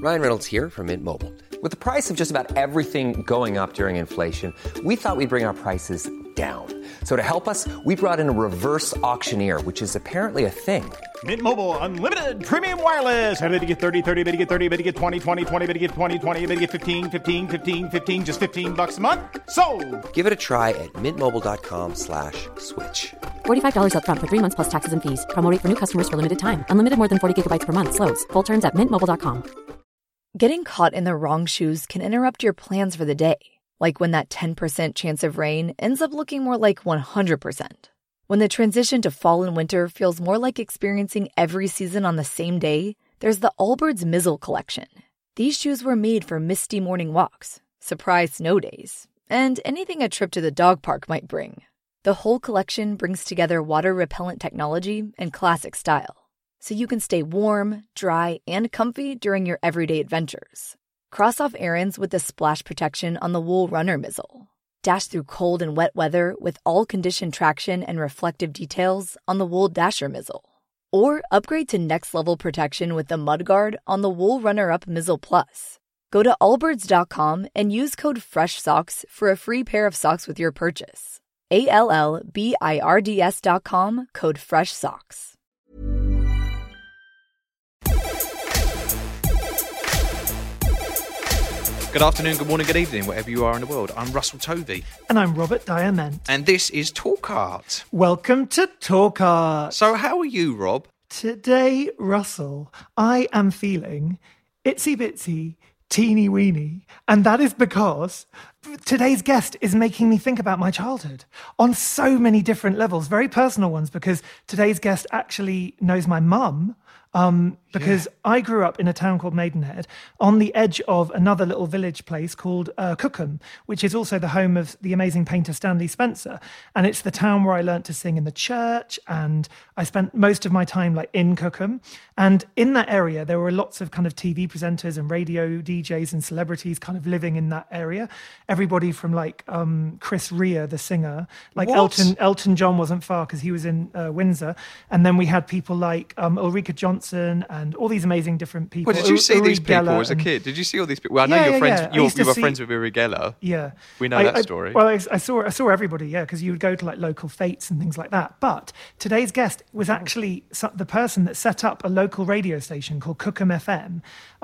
Ryan Reynolds here from Mint Mobile. With the price of just about everything going up during inflation, we thought we'd bring our prices down. So to help us, we brought in a reverse auctioneer, which is apparently a thing. Mint Mobile Unlimited Premium Wireless. How to get 30, 30, bit to get 30, bit to get 20, 20, 20, bit to get 20, 20, bit to get 15, 15, 15, 15, just $15 a month? Sold! Give it a try at mintmobile.com/switch. $45 up front for 3 months plus taxes and fees. Promo rate for new customers for limited time. Unlimited more than 40 gigabytes per month. Slows full terms at mintmobile.com. Getting caught in the wrong shoes can interrupt your plans for the day. Like when that 10% chance of rain ends up looking more like 100%. When the transition to fall and winter feels more like experiencing every season on the same day, there's the Allbirds Mizzle Collection. These shoes were made for misty morning walks, surprise snow days, and anything a trip to the dog park might bring. The whole collection brings together water-repellent technology and classic style, so you can stay warm, dry, and comfy during your everyday adventures. Cross off errands with the splash protection on the Wool Runner Mizzle. Dash through cold and wet weather with all-condition traction and reflective details on the Wool Dasher Mizzle. Or upgrade to next-level protection with the Mudguard on the Wool Runner-Up Mizzle Plus. Go to allbirds.com and use code FRESHSOCKS for a free pair of socks with your purchase. ALLBIRDS.com, code FRESHSOCKS. Good afternoon, good morning, good evening, wherever you are in the world. I'm Russell Tovey. And I'm Robert Diamond. And this is Talk Art. Welcome to Talk Art. So how are you, Rob? Today, Russell, I am feeling itsy bitsy, teeny weeny. And that is because today's guest is making me think about my childhood on so many different levels, very personal ones, because today's guest actually knows my mum. Because I grew up in a town called Maidenhead on the edge of another little village place called Cookham, which is also the home of the amazing painter Stanley Spencer. And it's the town where I learnt to sing in the church, and I spent most of my time like in Cookham. And in that area, there were lots of kind of TV presenters and radio DJs and celebrities kind of living in that area. Everybody from like Chris Rea, the singer, like Elton John wasn't far because he was in Windsor. And then we had people like Ulrika Johnson and all these amazing different people. Well, did you see these people as a kid? Did you see all these people? Well, I know you're friends. You were friends with Uri Geller. Yeah, we know that story. Well, I saw everybody. Yeah, because you would go to like local fetes and things like that. But today's guest was actually the person that set up a local radio station called Cookham FM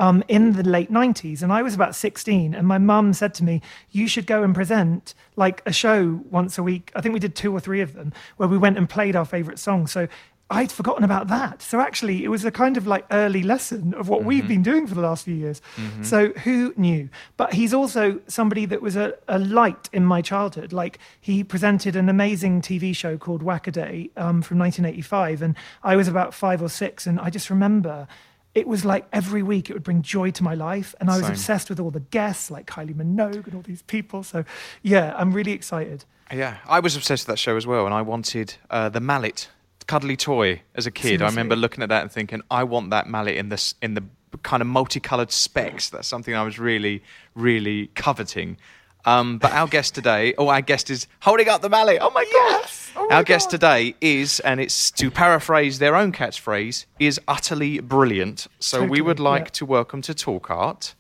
in the late 90s, and I was about 16. And my mum said to me, "You should go and present like a show once a week." I think we did 2 or 3 of them where we went and played our favourite songs. So I'd forgotten about that. So actually, it was a kind of like early lesson of what we've been doing for the last few years. Mm-hmm. So who knew? But he's also somebody that was a light in my childhood. Like he presented an amazing TV show called Whack-A-Day from 1985. And I was about 5 or 6. And I just remember it was like every week it would bring joy to my life. And I was obsessed with all the guests like Kylie Minogue and all these people. So yeah, I'm really excited. Yeah, I was obsessed with that show as well. And I wanted the mallet cuddly toy as a kid. Seriously? I remember looking at that and thinking, I want that mallet in the kind of multicoloured specs. That's something I was really, really coveting. But our guest today, our guest is holding up the mallet. Oh my yes! God! Our guest today is, and it's to paraphrase their own catchphrase, is utterly brilliant. So we would like to welcome to Talk Art,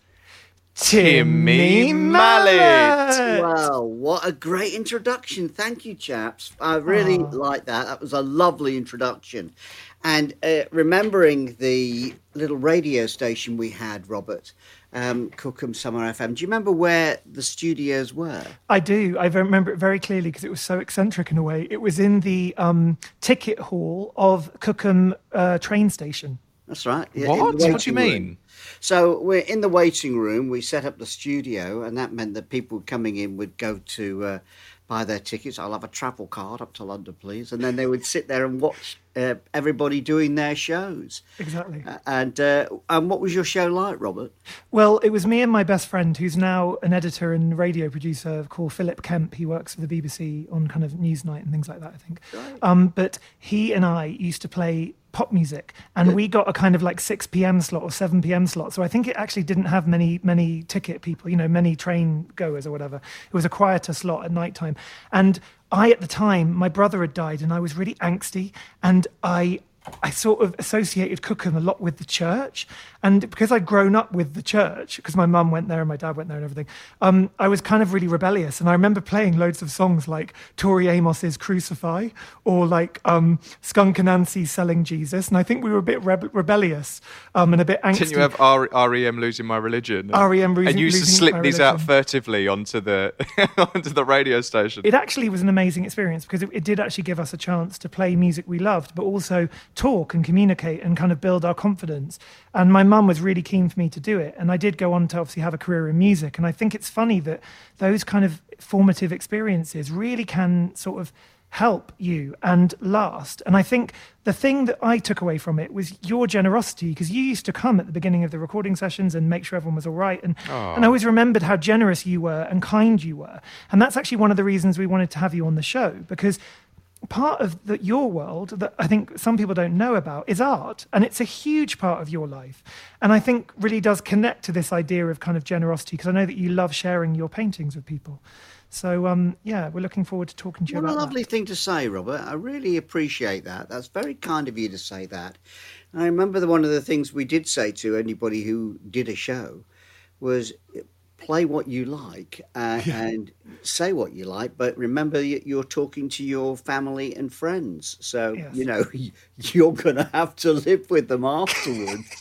Timmy Mallett. Wow, what a great introduction. Thank you, chaps. I really like that. That was a lovely introduction. And remembering the little radio station we had, Robert, Cookham Summer FM, do you remember where the studios were? I do. I remember it very clearly because it was so eccentric in a way. It was in the ticket hall of Cookham train station. That's right. Yeah, what? What do you mean? Room. So we're in the waiting room. We set up the studio, and that meant that people coming in would go to buy their tickets. I'll have a travel card up to London, please. And then they would sit there and watch everybody doing their shows. Exactly. And what was your show like, Robert? Well, it was me and my best friend, who's now an editor and radio producer called Philip Kemp. He works for the BBC on kind of Newsnight and things like that, I think. Right. But he and I used to play pop music, and we got a kind of like 6 p.m. slot or 7 p.m. slot. So I think it actually didn't have many ticket people, many train goers or whatever. It was a quieter slot at night time. And at the time, my brother had died and I was really angsty, and I I sort of associated Cookham a lot with the church. And because I'd grown up with the church, because my mum went there and my dad went there and everything, I was kind of really rebellious. And I remember playing loads of songs like Tori Amos's Crucify or like Skunk Anansi's Selling Jesus. And I think we were a bit rebellious and a bit angsty. Didn't you have REM Losing My Religion? REM Losing My Religion. And you used to slip these out furtively onto the onto the radio station. It actually was an amazing experience because it did actually give us a chance to play music we loved, but also talk and communicate and kind of build our confidence. And my mum was really keen for me to do it. And I did go on to obviously have a career in music. And I think it's funny that those kind of formative experiences really can sort of help you and last. And I think the thing that I took away from it was your generosity, because you used to come at the beginning of the recording sessions and make sure everyone was all right. And I always remembered how generous you were and kind you were. And that's actually one of the reasons we wanted to have you on the show, because part of your world that I think some people don't know about is art, and it's a huge part of your life, and I think really does connect to this idea of kind of generosity, because I know that you love sharing your paintings with people. So we're looking forward to talking to you about that. What a lovely thing to say, Robert. I really appreciate that. That's very kind of you to say that. And I remember one of the things we did say to anybody who did a show was play what you like and say what you like, but remember you're talking to your family and friends. So, yes, you're going to have to live with them afterwards.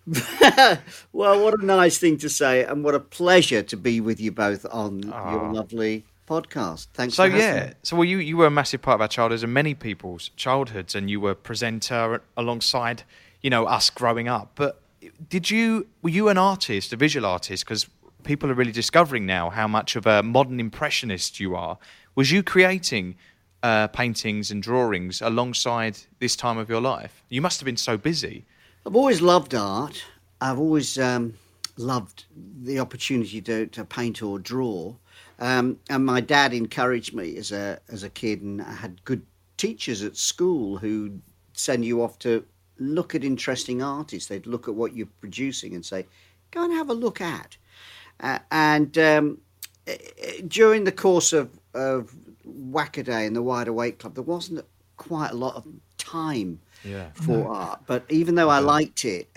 Well, what a nice thing to say, and what a pleasure to be with you both on your lovely podcast. Thanks for having me. So you were a massive part of our childhoods and many people's childhoods, and you were a presenter alongside, us growing up. But were you an artist, a visual artist? Because people are really discovering now how much of a modern impressionist you are. Was you creating paintings and drawings alongside this time of your life? You must have been so busy. I've always loved art. I've always loved the opportunity to paint or draw. And my dad encouraged me as a kid, and I had good teachers at school who'd send you off to look at interesting artists. They'd look at what you're producing and say, go and have a look at. And during the course of Wackaday and the Wide Awake Club, there wasn't quite a lot of time for art. But even though I liked it,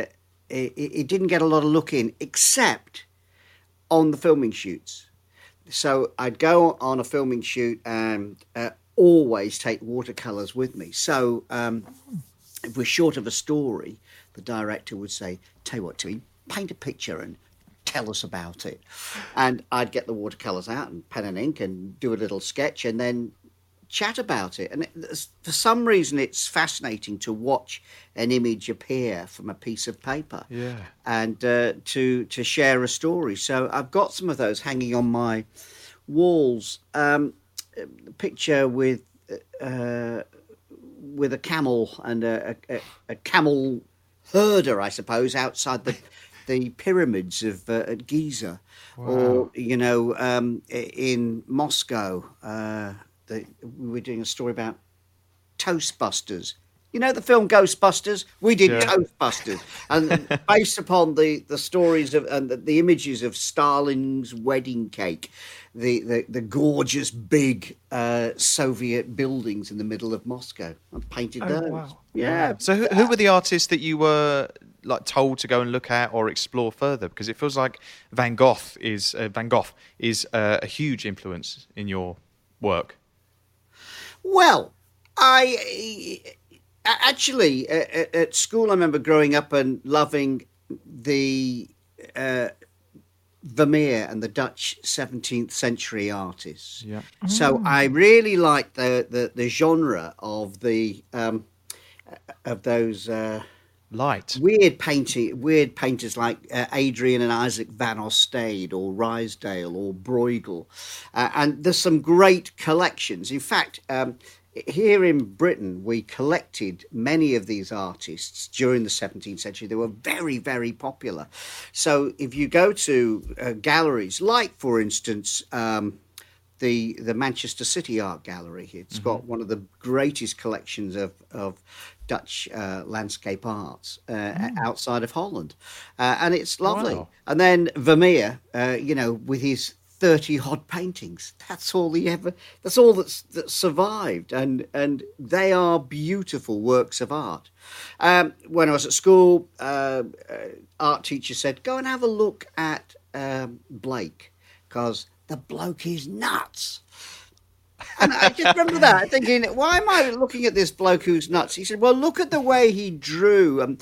it didn't get a lot of look in, except on the filming shoots. So I'd go on a filming shoot and always take watercolours with me. So if we're short of a story, the director would say, tell you what, Timmy, paint a picture and tell us about it. And I'd get the watercolours out and pen and ink and do a little sketch and then chat about it. And for some reason, it's fascinating to watch an image appear from a piece of paper and to share a story. So I've got some of those hanging on my walls. A picture with a camel and a camel herder, I suppose, outside the pyramids of at Giza. Wow. Or in Moscow, we were doing a story about Toastbusters. You know the film Ghostbusters? We did Toastbusters, and based upon the stories of and the images of Stalin's wedding cake, the gorgeous big Soviet buildings in the middle of Moscow. I painted those. Wow. Yeah. So who were the artists that you were told to go and look at or explore further? Because it feels like Van Gogh is a huge influence in your work. Well, I actually at school I remember growing up and loving the Vermeer and the Dutch 17th century artists. Yeah. So I really liked the genre of those weird painters like Adrian and Isaac van Ostade or Ruysdael or Bruegel, and there's some great collections. In fact, here in Britain, we collected many of these artists during the 17th century. They were very, very popular. So if you go to galleries, like, for instance, the Manchester City Art Gallery, it's got one of the greatest collections of Dutch landscape arts outside of Holland. And it's lovely. Wow. And then Vermeer, with his 30 odd paintings. That's all that's survived. And they are beautiful works of art. When I was at school, art teacher said, go and have a look at Blake, because the bloke is nuts. And I just remember that, thinking, why am I looking at this bloke who's nuts? He said, well, look at the way he drew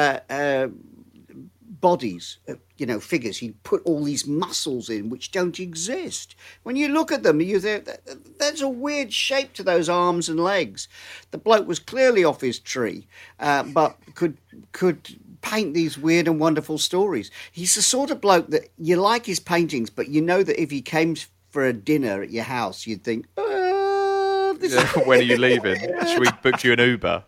bodies, figures. He put all these muscles in which don't exist. When you look at them, there's a weird shape to those arms and legs. The bloke was clearly off his tree, but could paint these weird and wonderful stories. He's the sort of bloke that you like his paintings, but you know that if he came for a dinner at your house, you'd think, when are you leaving? Should we book you an Uber?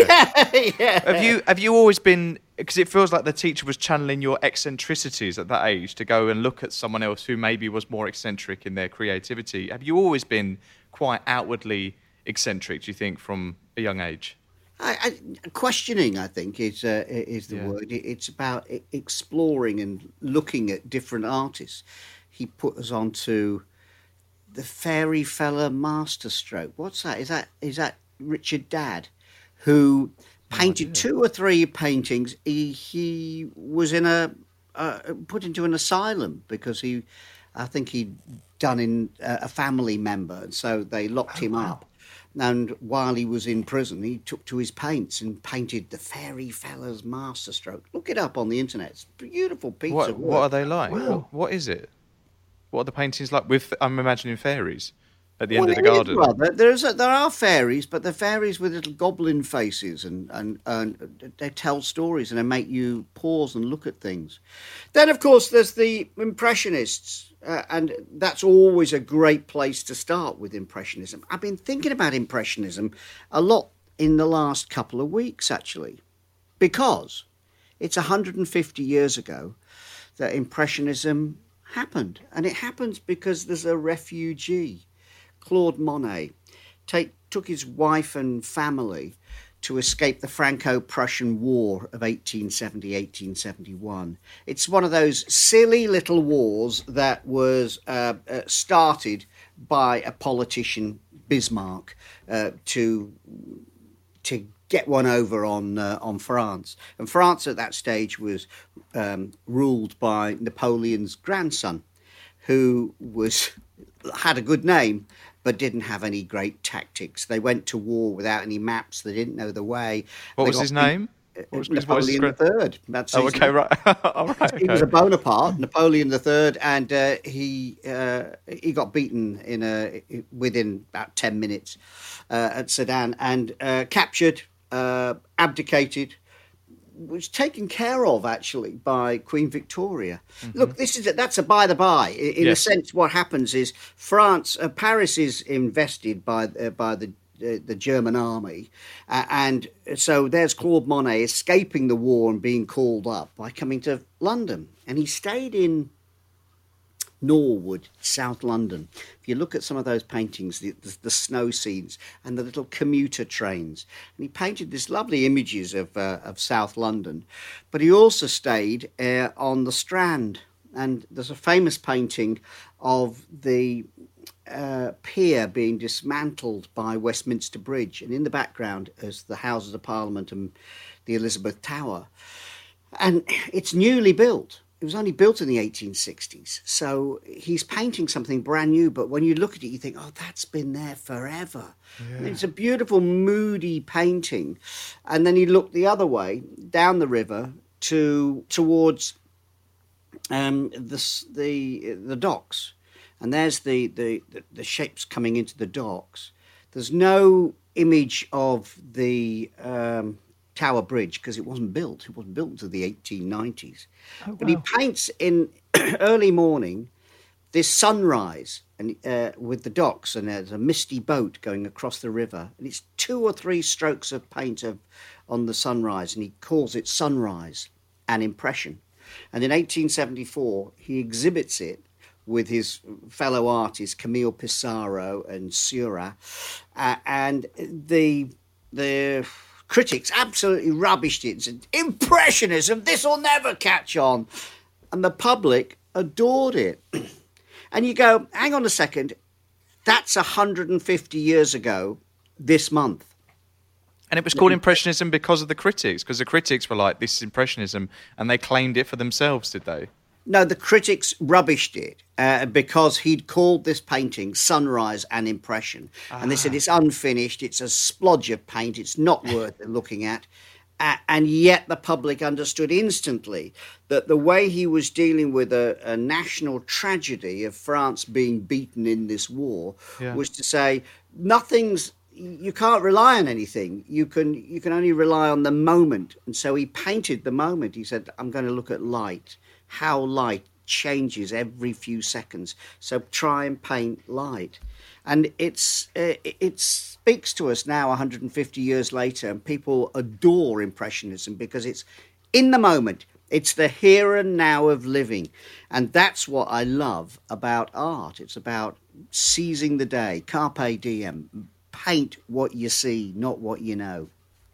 Yeah. Have you always been, because it feels like the teacher was channeling your eccentricities at that age to go and look at someone else who maybe was more eccentric in their creativity. Have you always been quite outwardly eccentric, do you think, from a young age? Questioning, I think, is the word. It's about exploring and looking at different artists. He put us onto the Fairy Fella masterstroke. What's that? Is that Richard Dadd, who painted 2 or 3 paintings? He was put into an asylum because I think he'd done in a family member, and so they locked him up. And while he was in prison, he took to his paints and painted the Fairy Fella's masterstroke. Look it up on the internet. It's a beautiful piece of work. What are they like? Wow. What is it? What are the paintings like? I'm imagining fairies at the end of the garden. There are fairies, but they're fairies with little goblin faces, and they tell stories and they make you pause and look at things. Then, of course, there's the Impressionists, and that's always a great place to start with Impressionism. I've been thinking about Impressionism a lot in the last couple of weeks, actually, because it's 150 years ago that Impressionism happened, and it happens because there's a refugee. Claude Monet took his wife and family to escape the Franco-Prussian War of 1870-1871. It's one of those silly little wars that was started by a politician, Bismarck, to get one over on France. And France at that stage was ruled by Napoleon's grandson, who had a good name, but didn't have any great tactics. They went to war without any maps. They didn't know the way. What was his name? Napoleon III. That's his okay, name. right. All right. He was a Bonaparte, Napoleon III, and he got beaten within about 10 minutes at Sedan, and captured, abdicated, was taken care of actually by Queen Victoria. Mm-hmm. Look, that's a by the by. In a sense, what happens is Paris is invested by the German army, and so there's Claude Monet escaping the war and being called up by coming to London, and he stayed in Norwood, South London. If you look at some of those paintings, the snow scenes and the little commuter trains, and he painted these lovely images of South London, but he also stayed on the Strand, and there's a famous painting of the pier being dismantled by Westminster Bridge, and in the background is the Houses of Parliament and the Elizabeth Tower, and it's newly built. It was only built in the 1860s, so he's painting something brand new, but when you look at it, you think, oh, that's been there forever. Yeah. It's a beautiful, moody painting. And then you look the other way, down the river, towards the docks, and there's the shapes coming into the docks. There's no image of the Tower Bridge because it wasn't built. It wasn't built until the 1890s. Oh, wow. But he paints in early morning this sunrise and with the docks, and there's a misty boat going across the river, and it's 2 or 3 strokes of paint on the sunrise, and he calls it Sunrise, an impression. And in 1874, he exhibits it with his fellow artists Camille Pissarro and Seurat, and the critics absolutely rubbished it and said, Impressionism, this will never catch on. And the public adored it. And you go, hang on a second, that's 150 years ago this month. And it was called Impressionism because of the critics, because the critics were like, this is Impressionism, and they claimed it for themselves, did they? No, the critics rubbished it because he'd called this painting Sunrise and Impression. And they said it's unfinished, it's a splodge of paint, it's not worth looking at. And yet the public understood instantly that the way he was dealing with a national tragedy of France being beaten in this war was to say, you can't rely on anything. You can only rely on the moment. And so he painted the moment. He said, I'm going to look at light, how light changes every few seconds. So try and paint light. And it speaks to us now 150 years later, and people adore Impressionism because it's in the moment. It's the here and now of living. And that's what I love about art. It's about seizing the day, carpe diem. Paint what you see, not what you know.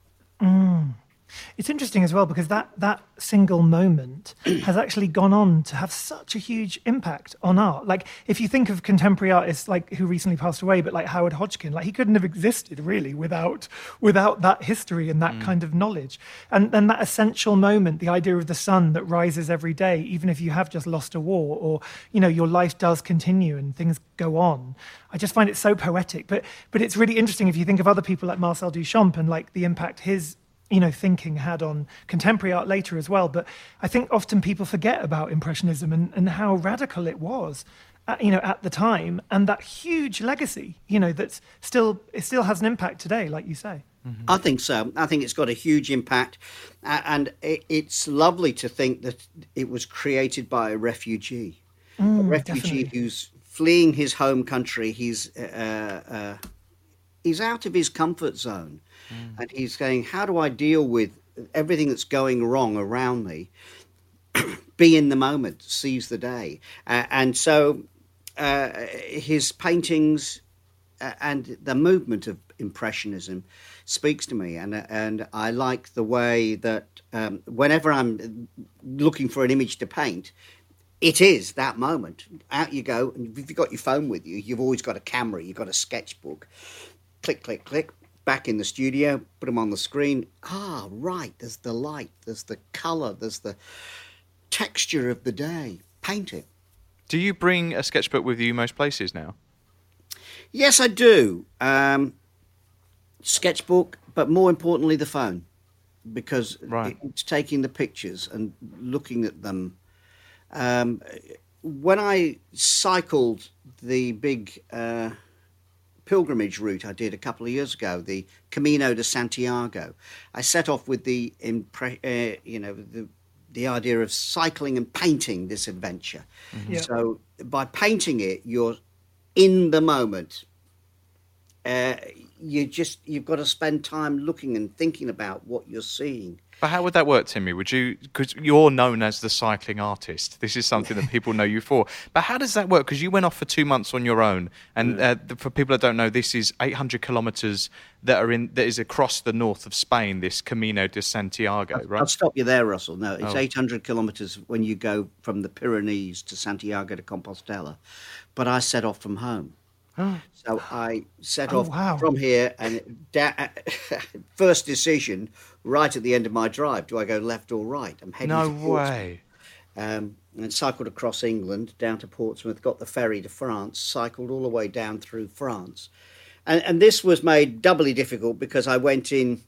It's interesting as well because that single moment has actually gone on to have such a huge impact on art. Like if you think of contemporary artists like who recently passed away, but like Howard Hodgkin, like he couldn't have existed really without that history and that kind of knowledge. And then that essential moment, the idea of the sun that rises every day, even if you have just lost a war or, you know, your life does continue and things go on. I just find it so poetic. But it's really interesting if you think of other people like Marcel Duchamp and like the impact his thinking had on contemporary art later as well. But I think often people forget about Impressionism and how radical it was, at the time, and that huge legacy, that still has an impact today, like you say. Mm-hmm. I think so. I think it's got a huge impact. And it's lovely to think that it was created by a refugee. A refugee definitely. who's fleeing his home country. He's out of his comfort zone. And he's saying, how do I deal with everything that's going wrong around me? Be in the moment, seize the day. And so his paintings and the movement of Impressionism speaks to me. And I like the way that whenever I'm looking for an image to paint, it is that moment. Out you go. And if you've got your phone with you, you've always got a camera, you've got a sketchbook. Click, click, click. Back in the studio, put them on the screen. Right, there's the light, there's the colour, there's the texture of the day. Paint it. Do you bring a sketchbook with you most places now? Yes, I do. Sketchbook, but more importantly, the phone. Because it's taking the pictures and looking at them. When I cycled the big pilgrimage route I did a couple of years ago, the Camino de Santiago, I set off with the idea of cycling and painting this adventure. Mm-hmm. Yeah. So by painting it, you're in the moment. You've got to spend time looking and thinking about what you're seeing. But how would that work, Timmy? Because you're known as the cycling artist. This is something that people know you for. But how does that work? Because you went off for 2 months on your own. And for people that don't know, this is 800 kilometres that is across the north of Spain, this Camino de Santiago, right? I'll stop you there, Russell. No, it's 800 kilometres when you go from the Pyrenees to Santiago de Compostela. But I set off from home. So I set off from here and first decision right at the end of my drive. Do I go left or right? I'm heading to Portsmouth. No way. And cycled across England down to Portsmouth, got the ferry to France, cycled all the way down through France. And this was made doubly difficult because I went in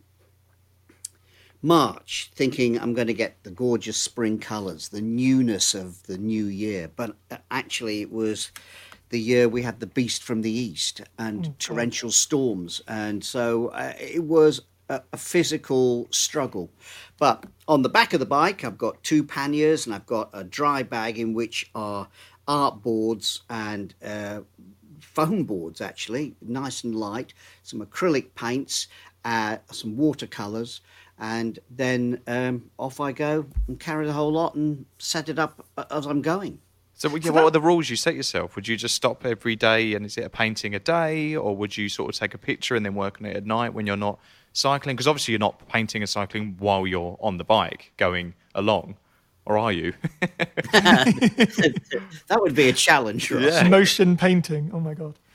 March thinking I'm going to get the gorgeous spring colours, the newness of the new year. But actually it was the year we had the beast from the east and torrential storms. And so it was a physical struggle. But on the back of the bike, I've got 2 panniers and I've got a dry bag in which are art boards and foam boards, actually, nice and light, some acrylic paints, some watercolours. And then off I go and carry the whole lot and set it up as I'm going. So what are the rules you set yourself? Would you just stop every day and is it a painting a day? Or would you sort of take a picture and then work on it at night when you're not cycling? Because obviously you're not painting and cycling while you're on the bike going along. Or are you? That would be a challenge, Ross. Yeah. Motion painting. Oh my God.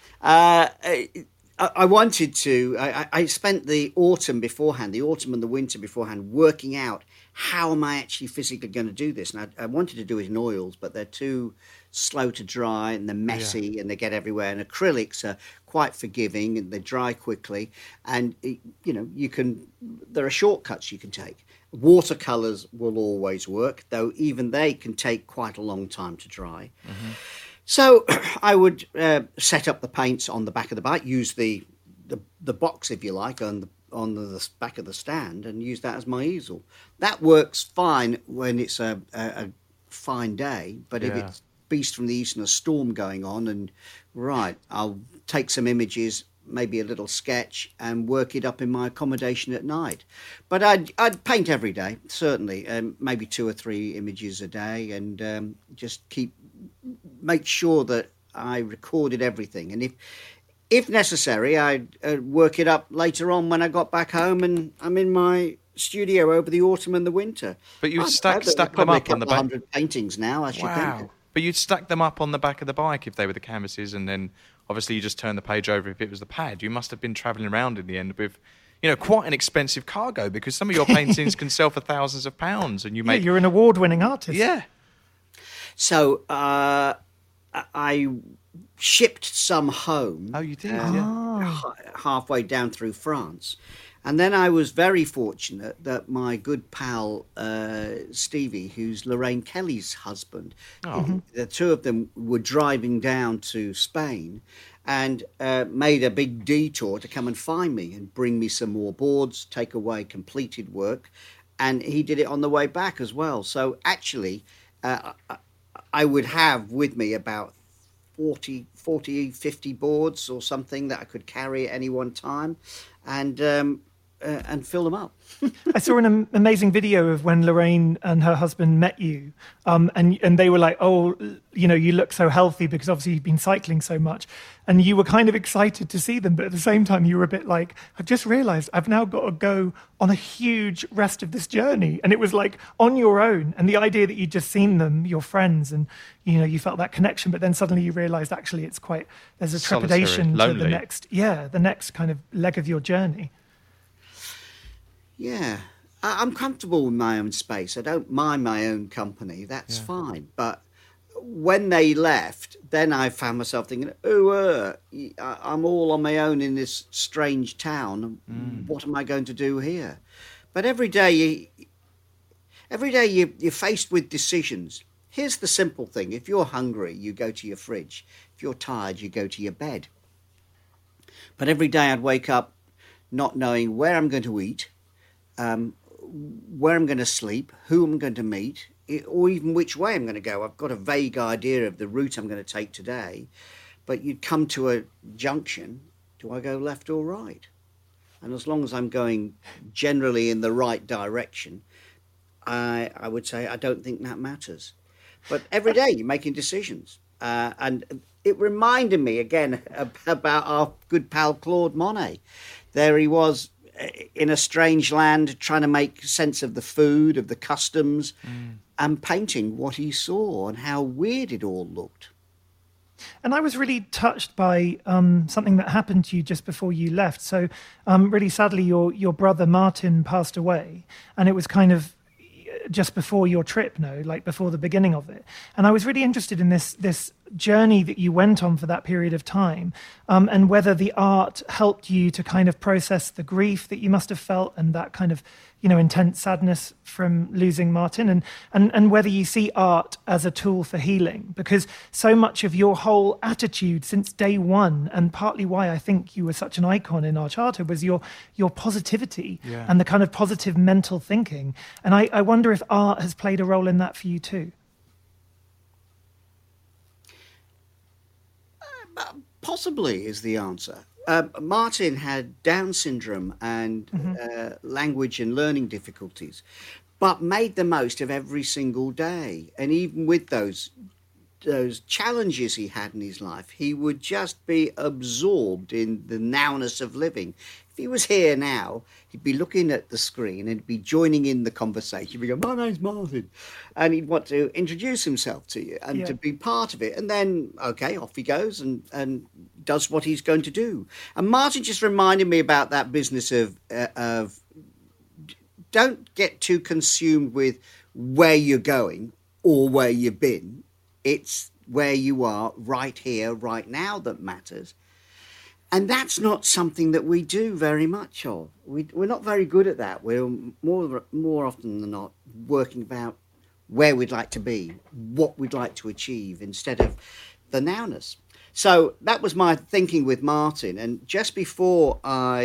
I wanted to. I spent the autumn beforehand, the autumn and the winter beforehand, working out how am I actually physically going to do this. And I wanted to do it in oils, but they're too slow to dry and they're messy and they get everywhere. And acrylics are quite forgiving and they dry quickly. And there are shortcuts you can take. Watercolors will always work, though even they can take quite a long time to dry. Mm-hmm. So I would set up the paints on the back of the bike, use the box, if you like, on the back of the stand, and use that as my easel. That works fine when it's a fine day, but if it's beast from the east and a storm going on, and I'll take some images, maybe a little sketch, and work it up in my accommodation at night. But I'd paint every day, certainly, maybe 2 or 3 images a day, and just make sure that I recorded everything. And if necessary, I'd work it up later on when I got back home, and I'm in my studio over the autumn and the winter. But you stack them up on the back. 100 paintings now, I should think. But you'd stack them up on the back of the bike if they were the canvases, and then obviously you just turn the page over if it was the pad. You must have been travelling around in the end with, quite an expensive cargo, because some of your paintings can sell for thousands of pounds, and you're an award-winning artist. Yeah. So I shipped some home. Oh, you did? Halfway down through France. And then I was very fortunate that my good pal, Stevie, who's Lorraine Kelly's husband, the two of them were driving down to Spain and made a big detour to come and find me and bring me some more boards, take away completed work. And he did it on the way back as well. So actually, I would have with me about 40, 50 boards or something that I could carry at any one time, and fill them up. I saw an amazing video of when Lorraine and her husband met you, and they were like, "Oh, you look so healthy," because obviously you've been cycling so much, and you were kind of excited to see them, but at the same time you were a bit like, "I've just realised I've now got to go on a huge rest of this journey," and it was like on your own, and the idea that you'd just seen them, your friends, and you felt that connection, but then suddenly you realised actually there's a trepidation to the next kind of leg of your journey. Yeah, I'm comfortable with my own space. I don't mind my own company. That's fine. But when they left, then I found myself thinking, I'm all on my own in this strange town. What am I going to do here? But every day you're faced with decisions. Here's the simple thing. If you're hungry, you go to your fridge. If you're tired, you go to your bed. But every day I'd wake up not knowing where I'm going to eat, where I'm going to sleep, who I'm going to meet, or even which way I'm going to go. I've got a vague idea of the route I'm going to take today, but you'd come to a junction. Do I go left or right? And as long as I'm going generally in the right direction, I would say I don't think that matters. But every day you're making decisions. And it reminded me again about our good pal Claude Monet. There he was, in a strange land, trying to make sense of the food, of the customs, and painting what he saw and how weird it all looked. And I was really touched by something that happened to you just before you left. So really sadly, your brother Martin passed away, and it was kind of just before your trip, like before the beginning of it. And I was really interested in this journey that you went on for that period of time, and whether the art helped you to kind of process the grief that you must have felt and that kind of intense sadness from losing Martin, and whether you see art as a tool for healing, because so much of your whole attitude since day one, and partly why I think you were such an icon in our childhood, was your positivity and the kind of positive mental thinking. And I wonder if art has played a role in that for you too. Possibly is the answer. Martin had Down syndrome and language and learning difficulties, but made the most of every single day. And even with those those challenges he had in his life, he would just be absorbed in the nowness of living. If he was here now, he'd be looking at the screen and he'd be joining in the conversation. He'd go, "My name's Martin," and he'd want to introduce himself to you and to be part of it. And then, okay, off he goes and does what he's going to do. And Martin just reminded me about that business of don't get too consumed with where you're going or where you've been. It's where you are right here, right now that matters. And that's not something that we do very much of. We're not very good at that. We're more often than not working about where we'd like to be, what we'd like to achieve, instead of the nowness. So that was my thinking with Martin. And just before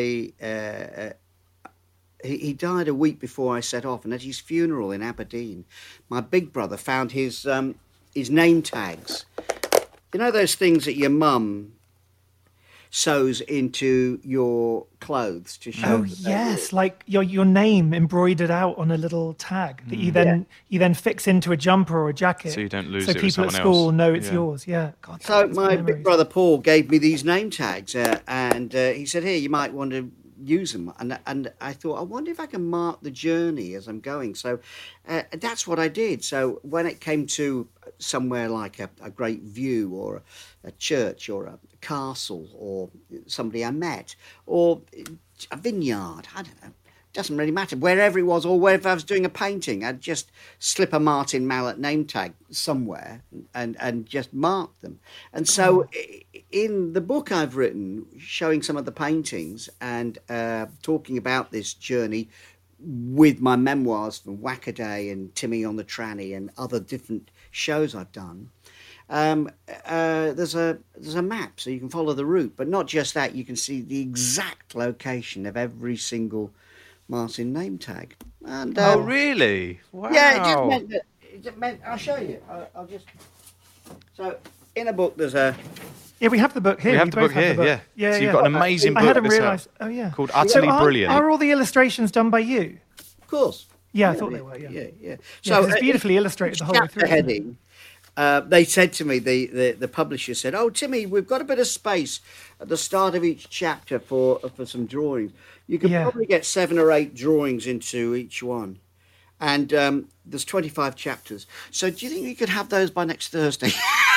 he died a week before I set off, and at his funeral in Aberdeen, my big brother found his name tags. You know those things that your mum sews into your clothes to show? Oh yes, like your name embroidered out on a little tag that you then fix into a jumper or a jacket, so you don't lose so it. So people people at school know it's yours. Yeah. God, so my big brother Paul gave me these name tags, and he said, "Here, you might want to use them." And I thought, I wonder if I can mark the journey as I'm going. So that's what I did. So when it came to somewhere like a great view or a church or a castle or somebody I met or a vineyard, I don't know, doesn't really matter, wherever it was, or wherever I was doing a painting, I'd just slip a Martin Mallet name tag somewhere and just mark them. And so in the book I've written, showing some of the paintings and talking about this journey with my memoirs from Wackaday and Timmy on the Tranny and other different shows I've done, there's a map so you can follow the route. But not just that, you can see the exact location of every single Martin name tag. And, oh, really? Wow. Yeah, it just meant I'll show you. I'll just... So in the book there's a... Yeah, we have the book here. We have the book here, yeah. So you've got an amazing book. I hadn't realised. Oh, yeah. Called Utterly Brilliant. Are all the illustrations done by you? Of course. Yeah, I thought they were, yeah. Yeah. So it's beautifully illustrated the whole way through. Heading, they said to me, the publisher said, "Oh, Timmy, we've got a bit of space at the start of each chapter for some drawings. You could probably get 7 or 8 drawings into each one. And there's 25 chapters. So do you think you could have those by next Thursday?"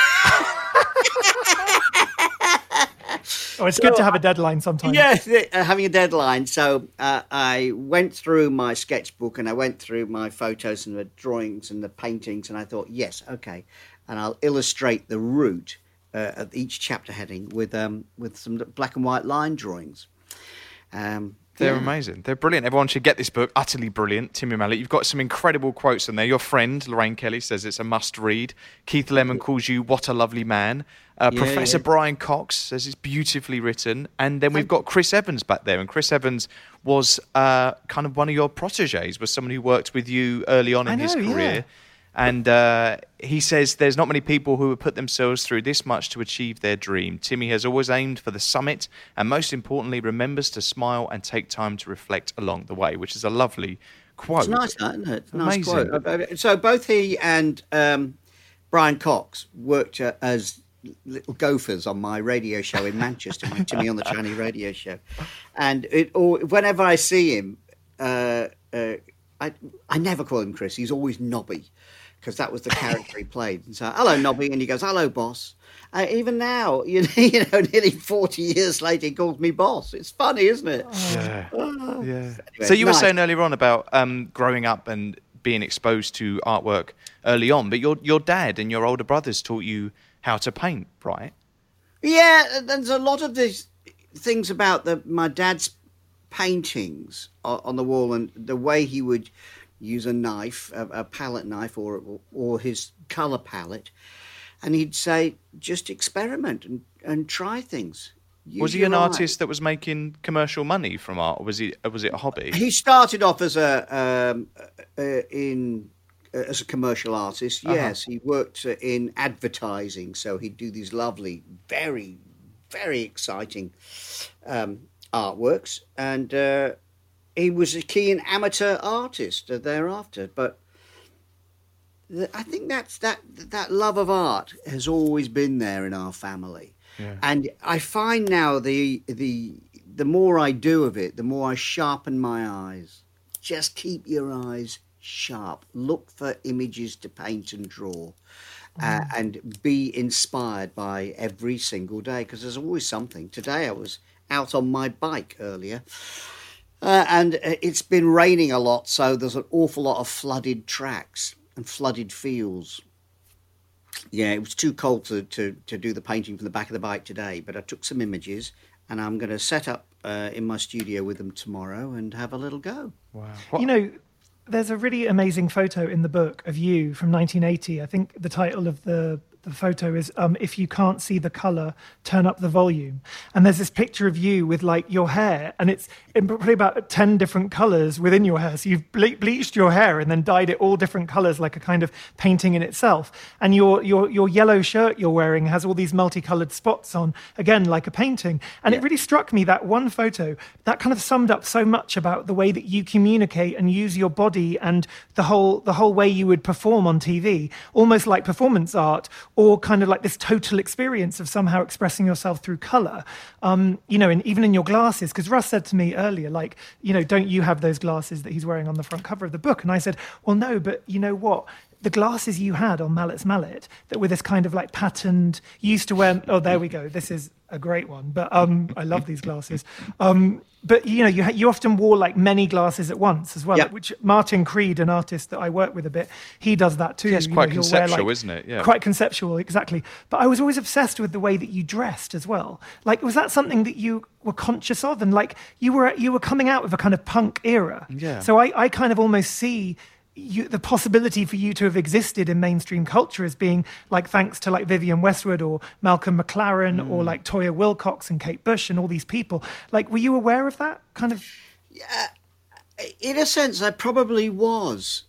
Oh, it's good to have a deadline sometimes. Yes, having a deadline. So I went through my sketchbook and I went through my photos and the drawings and the paintings, and I thought, yes, okay, and I'll illustrate the route at each chapter heading with some black and white line drawings. They're amazing. They're brilliant. Everyone should get this book, Utterly Brilliant, Timmy Mallet. You've got some incredible quotes in there. Your friend, Lorraine Kelly, says it's a must-read. Keith Lemon calls you what a lovely man. Professor Brian Cox says it's beautifully written. And then we've got Chris Evans back there. And Chris Evans was kind of one of your protégés, was someone who worked with you early on in his career. Yeah. And he says there's not many people who have put themselves through this much to achieve their dream. Timmy has always aimed for the summit and most importantly remembers to smile and take time to reflect along the way, which is a lovely quote. It's nice, isn't it? It's a nice quote. So both he and Brian Cox worked as little gophers on my radio show in Manchester, my Timmy on the Tranny radio show. And whenever I see him, I never call him Chris. He's always Nobby, because that was the character he played. And so, "Hello, Nobby," and he goes, "Hello, boss." Even now, nearly 40 years later, he calls me boss. It's funny, isn't it? Yeah. Anyway, so you were saying earlier on about growing up and being exposed to artwork early on, but your dad and your older brothers taught you how to paint, right? Yeah, there's a lot of these things about my dad's paintings on the wall and the way he would use a knife, a palette knife or his colour palette, and he'd say, just experiment and try things. Was he an artist that was making commercial money from art, or was it a hobby? He started off as a commercial artist. Yes, he worked in advertising, so he'd do these lovely, very, very exciting artworks, and he was a keen amateur artist thereafter. But I think that love of art has always been there in our family. Yeah. And I find now the more I do of it, the more I sharpen my eyes. Just keep your eyes sharp. Look for images to paint and draw. And be inspired by every single day, because there's always something. Today I was out on my bike earlier, and it's been raining a lot, so there's an awful lot of flooded tracks and flooded fields. Yeah, it was too cold to do the painting from the back of the bike today, but I took some images, and I'm going to set up in my studio with them tomorrow and have a little go. Wow. You know, there's a really amazing photo in the book of you from 1980. I think the title of the photo is If You Can't See the Colour, Turn Up the Volume. And there's this picture of you with like your hair, and it's in probably about 10 different colours within your hair. So you've bleached your hair and then dyed it all different colours, like a kind of painting in itself. And your yellow shirt you're wearing has all these multicoloured spots on, again, like a painting. And it really struck me, that one photo, that kind of summed up so much about the way that you communicate and use your body, and the whole way you would perform on TV, almost like performance art, or kind of like this total experience of somehow expressing yourself through colour. You know, and even in your glasses, because Russ said to me earlier, like, you know, don't you have those glasses that he's wearing on the front cover of the book? And I said, well, no, but you know what? The glasses you had on Mallet's Mallet, that were this kind of like patterned, you used to wear, oh, there we go, this is a great one, but I love these glasses. But, you know, you often wore like many glasses at once as well, which Martin Creed, an artist that I work with a bit, he does that too. Yeah, it's quite conceptual, isn't it? Yeah. Quite conceptual, exactly. But I was always obsessed with the way that you dressed as well. Like, was that something that you were conscious of? And like, you were coming out of a kind of punk era. Yeah. So I kind of almost see the possibility for you to have existed in mainstream culture as being like, thanks to like Vivienne Westwood or Malcolm McLaren or like Toyah Willcox and Kate Bush and all these people. Like, were you aware of that kind of? Yeah, in a sense, I probably was.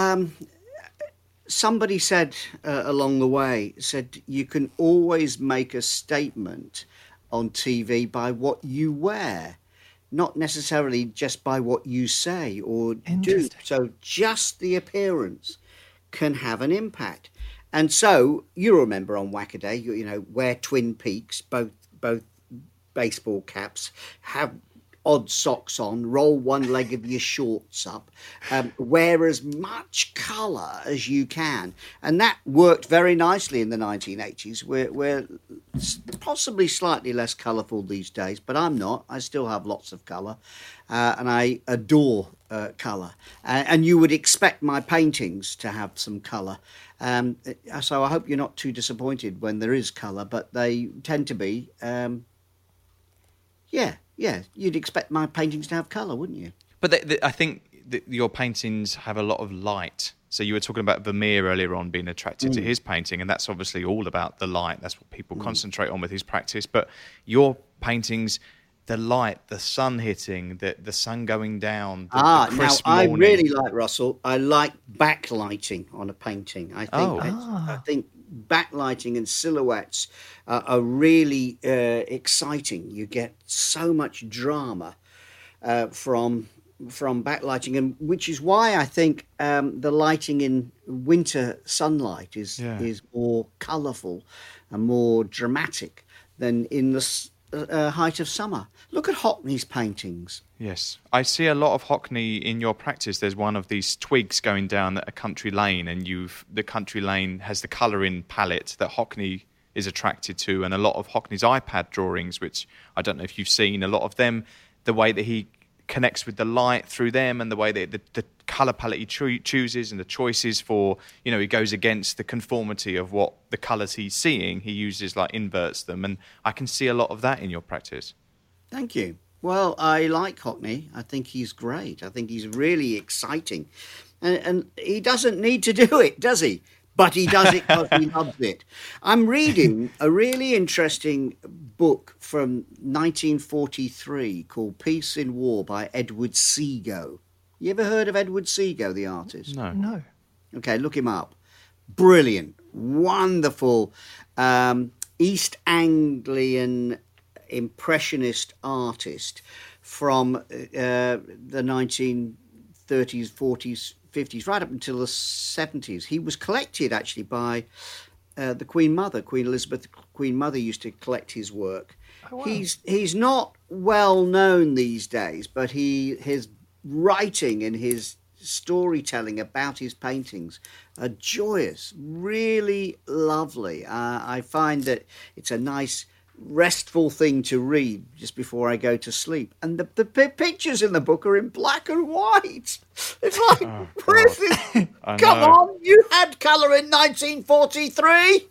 Somebody said along the way, said you can always make a statement on TV by what you wear, not necessarily just by what you say or do. So just the appearance can have an impact. And so you remember on Wackaday, you know, wear twin peaks, both baseball caps, have odd socks on, roll one leg of your shorts up, wear as much colour as you can. And that worked very nicely in the 1980s. We're possibly slightly less colourful these days, but I'm not. I still have lots of colour, and I adore colour. And you would expect my paintings to have some colour. So I hope you're not too disappointed when there is colour, but they tend to be, yeah, you'd expect my paintings to have colour, wouldn't you? But I think your paintings have a lot of light. So you were talking about Vermeer earlier on being attracted to his painting, and that's obviously all about the light. That's what people concentrate on with his practice. But your paintings, the light, the sun hitting, the sun going down, the crisp now morning. I really like, Russell, I like backlighting on a painting. I think backlighting and silhouettes are really exciting. You get so much drama from backlighting, and which is why I think the lighting in winter sunlight is more colourful and more dramatic than in the height of summer. Look at Hockney's paintings. Yes, I see a lot of Hockney in your practice. There's one of these twigs going down a country lane, and the country lane has the colouring palette that Hockney is attracted to, and a lot of Hockney's iPad drawings, which I don't know if you've seen, a lot of them, the way that he connects with the light through them, and the way that the colour palette he chooses, and the choices for, you know, he goes against the conformity of what the colours he's seeing. He uses, like, inverts them, and I can see a lot of that in your practice. Thank you. Well, I like Hockney. I think he's great. I think he's really exciting. And he doesn't need to do it, does he? But he does it because he loves it. I'm reading a really interesting book from 1943 called Peace in War by Edward Seago. You ever heard of Edward Seago, the artist? No. Okay, look him up. Brilliant, wonderful East Anglian impressionist artist from the 1930s, 40s, 50s, right up until the 70s. He was collected actually by the Queen Mother. Queen Elizabeth, the Queen Mother, used to collect his work. Oh, wow. He's not well known these days, but his writing and his storytelling about his paintings are joyous, really lovely. I find that it's a nice, restful thing to read just before I go to sleep. And the pictures in the book are in black and white. It's like, where is this? Come on, you had colour in 1943.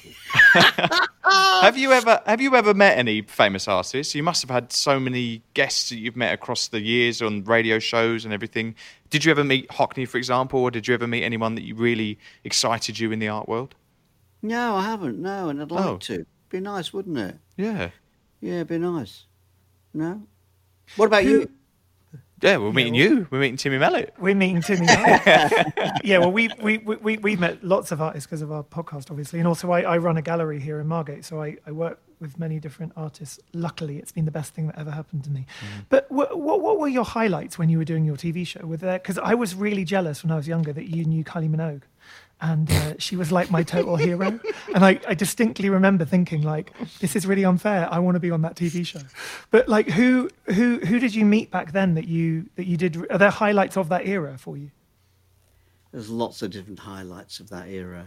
Have you ever met any famous artists? You must have had so many guests that you've met across the years on radio shows and everything. Did you ever meet Hockney, for example, or did you ever meet anyone that you really excited you in the art world? No, I haven't. No, and I'd like to. Be nice, wouldn't it? Yeah. Yeah, it'd be nice. No? What about you? Yeah, we're meeting you. We're meeting Timmy Mallet. We're meeting Timmy Mallet. Yeah, well, we've met lots of artists because of our podcast, obviously. And also I run a gallery here in Margate, so I work with many different artists. Luckily, it's been the best thing that ever happened to me. But what were your highlights when you were doing your TV show? Because I was really jealous when I was younger that you knew Kylie Minogue. And she was like my total hero. And I distinctly remember thinking, like, this is really unfair. I want to be on that TV show. But like, who did you meet back then that you did? Are there highlights of that era for you? There's lots of different highlights of that era.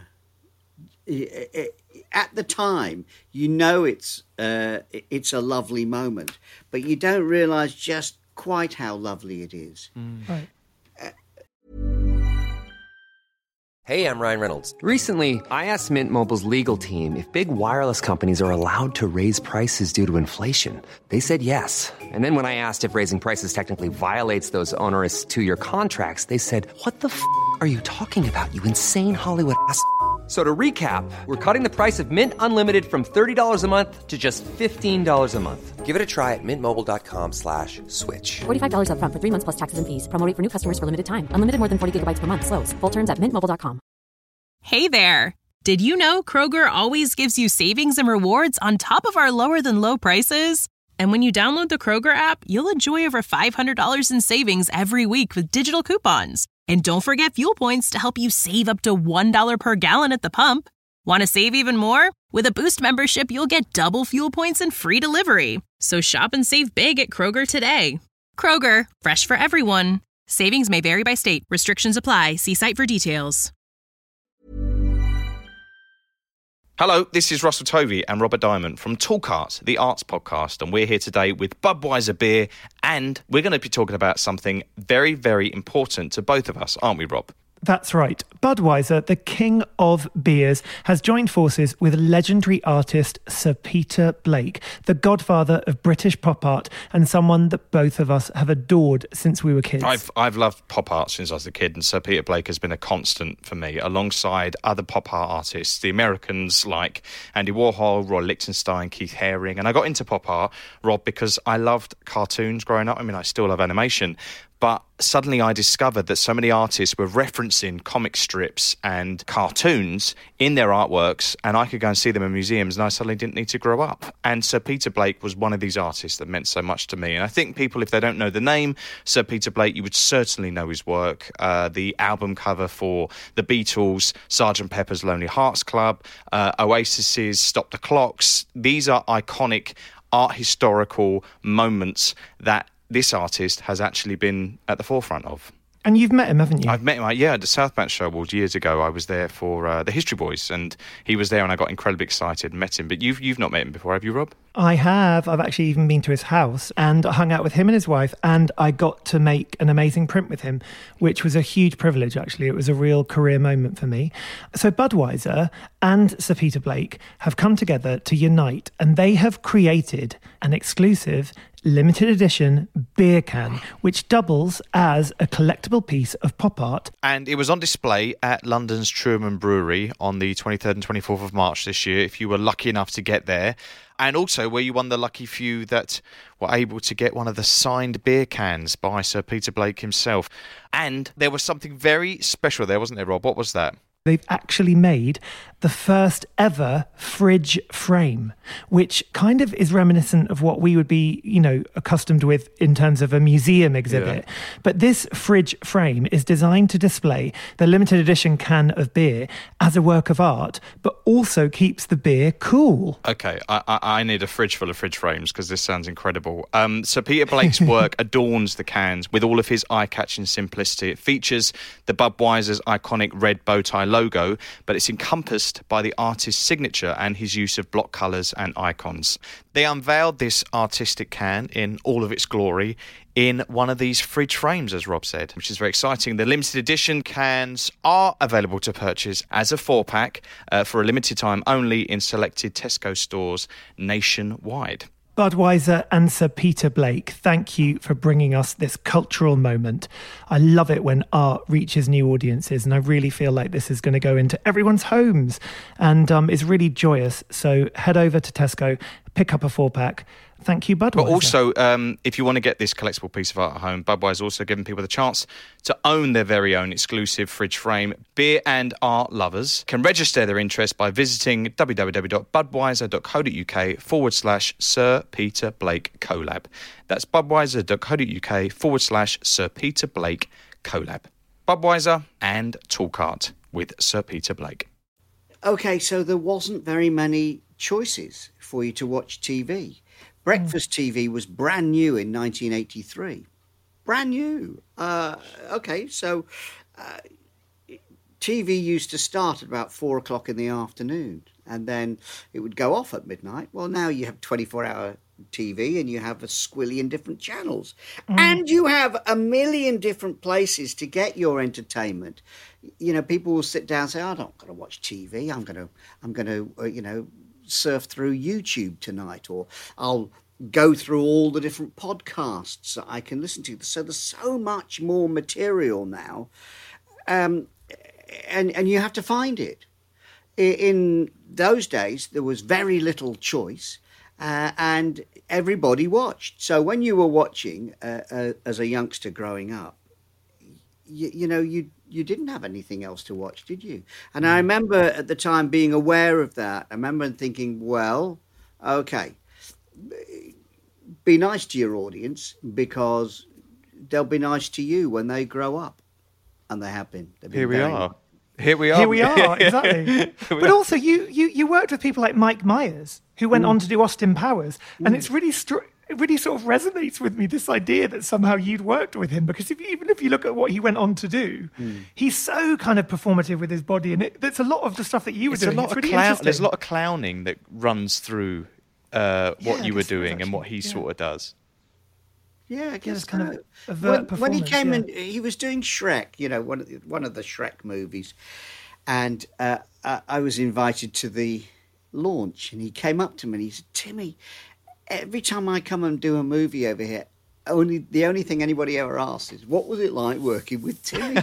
At the time, you know it's a lovely moment, but you don't realise just quite how lovely it is. Right. Hey, I'm Ryan Reynolds. Recently, I asked Mint Mobile's legal team if big wireless companies are allowed to raise prices due to inflation. They said yes. And then when I asked if raising prices technically violates those onerous 2-year contracts, they said, "What the f*** are you talking about, you insane Hollywood ass?" So to recap, we're cutting the price of Mint Unlimited from $30 a month to just $15 a month. Give it a try at mintmobile.com/switch. $45 up front for 3 months plus taxes and fees. Promo rate for new customers for limited time. Unlimited more than 40 gigabytes per month. Slows full terms at mintmobile.com. Hey there. Did you know Kroger always gives you savings and rewards on top of our lower than low prices? And when you download the Kroger app, you'll enjoy over $500 in savings every week with digital coupons. And don't forget fuel points to help you save up to $1 per gallon at the pump. Want to save even more? With a Boost membership, you'll get double fuel points and free delivery. So shop and save big at Kroger today. Kroger, fresh for everyone. Savings may vary by state. Restrictions apply. See site for details. Hello, this is Russell Tovey and Robert Diamond from Talk Art, the arts podcast, and we're here today with Budweiser beer, and we're going to be talking about something very, very important to both of us, aren't we, Rob? That's right. Budweiser, the king of beers, has joined forces with legendary artist Sir Peter Blake, the godfather of British pop art and someone that both of us have adored since we were kids. I've loved pop art since I was a kid, and Sir Peter Blake has been a constant for me, alongside other pop art artists, the Americans like Andy Warhol, Roy Lichtenstein, Keith Haring. And I got into pop art, Rob, because I loved cartoons growing up. I mean, I still love animation. But suddenly I discovered that so many artists were referencing comic strips and cartoons in their artworks, and I could go and see them in museums, and I suddenly didn't need to grow up. And Sir Peter Blake was one of these artists that meant so much to me. And I think people, if they don't know the name Sir Peter Blake, you would certainly know his work. The album cover for the Beatles, Sgt. Pepper's Lonely Hearts Club, Oasis's Stop the Clocks. These are iconic art historical moments that this artist has actually been at the forefront of. And you've met him, haven't you? I've met him, at the South Bank Show Awards years ago. I was there for the History Boys, and he was there, and I got incredibly excited and met him. But you've not met him before, have you, Rob? I have. I've actually even been to his house and hung out with him and his wife, and I got to make an amazing print with him, which was a huge privilege, actually. It was a real career moment for me. So Budweiser and Sir Peter Blake have come together to unite, and they have created an exclusive limited edition beer can, which doubles as a collectible piece of pop art. And it was on display at London's Truman Brewery on the 23rd and 24th of March this year, if you were lucky enough to get there. And also were you one of the lucky few that were able to get one of the signed beer cans by Sir Peter Blake himself. And there was something very special there, wasn't there, Rob? What was that? They've actually made the first ever fridge frame, which kind of is reminiscent of what we would be, accustomed with in terms of a museum exhibit. Yeah. But this fridge frame is designed to display the limited edition can of beer as a work of art, but also keeps the beer cool. Okay, I need a fridge full of fridge frames because this sounds incredible. Sir Peter Blake's work adorns the cans with all of his eye-catching simplicity. It features the Budweiser's iconic red bow tie logo, but it's encompassed by the artist's signature and his use of block colours and icons. They unveiled this artistic can in all of its glory in one of these fridge frames, as Rob said, which is very exciting. The limited edition cans are available to purchase as a 4-pack for a limited time only in selected Tesco stores nationwide. Budweiser and Sir Peter Blake, thank you for bringing us this cultural moment. I love it when art reaches new audiences, and I really feel like this is going to go into everyone's homes and is really joyous. So head over to Tesco, pick up a 4-pack. Thank you, Budweiser. But also, if you want to get this collectible piece of art at home, Budweiser also giving people the chance to own their very own exclusive fridge frame. Beer and art lovers can register their interest by visiting www.budweiser.co.uk/Sir Peter Blake collab. That's budweiser.co.uk/Sir Peter Blake collab. Budweiser and Toolcart with Sir Peter Blake. Okay, so there wasn't very many choices for you to watch TV. Breakfast TV was brand new in 1983. Brand new. Okay, so TV used to start at about 4 o'clock in the afternoon, and then it would go off at midnight. Well, now you have 24-hour TV, and you have a squillion different channels, and you have a million different places to get your entertainment. People will sit down and say, "I'm not going to watch TV. I'm going to, surf through YouTube tonight, or I'll go through all the different podcasts that I can listen to." So there's so much more material now, and you have to find it. In those days, there was very little choice, and everybody watched. So when you were watching as a youngster growing up, you didn't have anything else to watch, did you? And I remember at the time being aware of that. I remember thinking, well, okay, be nice to your audience because they'll be nice to you when they grow up. And they have been. Here we are, exactly. But also, you worked with people like Mike Myers, who went on to do Austin Powers. And it's really... It really sort of resonates with me, this idea that somehow you'd worked with him, because even if you look at what he went on to do, he's so kind of performative with his body, and there's a lot of the stuff that you were doing. It's really interesting. There's a lot of clowning that runs through what you were doing and what he sort of does. Yeah, I guess kind of overt performance. When he came in, he was doing Shrek, one of the Shrek movies, and I was invited to the launch, and he came up to me and he said, "Timmy, every time I come and do a movie over here, the only thing anybody ever asks is, what was it like working with Timmy?"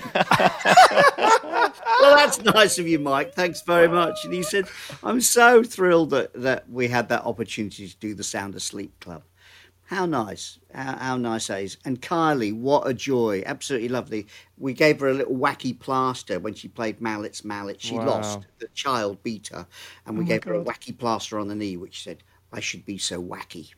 Well, that's nice of you, Mike. Thanks very much. And he said, "I'm so thrilled that we had that opportunity to do the Sound Asleep Club." How nice. How nice that is. And Kylie, what a joy. Absolutely lovely. We gave her a little wacky plaster when she played Mallet's Mallet. She lost. The child beat her. And we gave her a wacky plaster on the knee, which said, "I should be so wacky."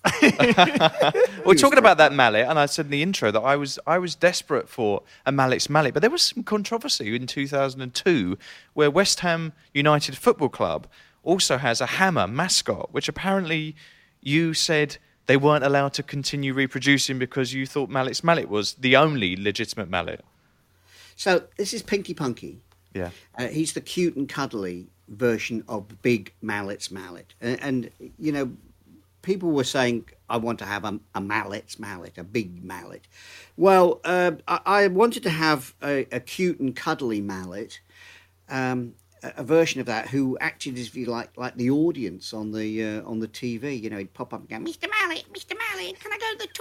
We're talking about that mallet, and I said in the intro that I was desperate for a Mallet's Mallet, but there was some controversy in 2002 where West Ham United Football Club also has a hammer mascot, which apparently you said they weren't allowed to continue reproducing because you thought Mallet's Mallet was the only legitimate mallet. So this is Pinky Punky. Yeah, he's the cute and cuddly version of Big Mallet's Mallet, and people were saying, "I want to have a Mallet's Mallet, a big mallet." Well, I wanted to have a cute and cuddly mallet, a version of that who acted as if you like the audience on the TV. He'd pop up and go, "Mr. Mallet, Mr. Mallet, can I go to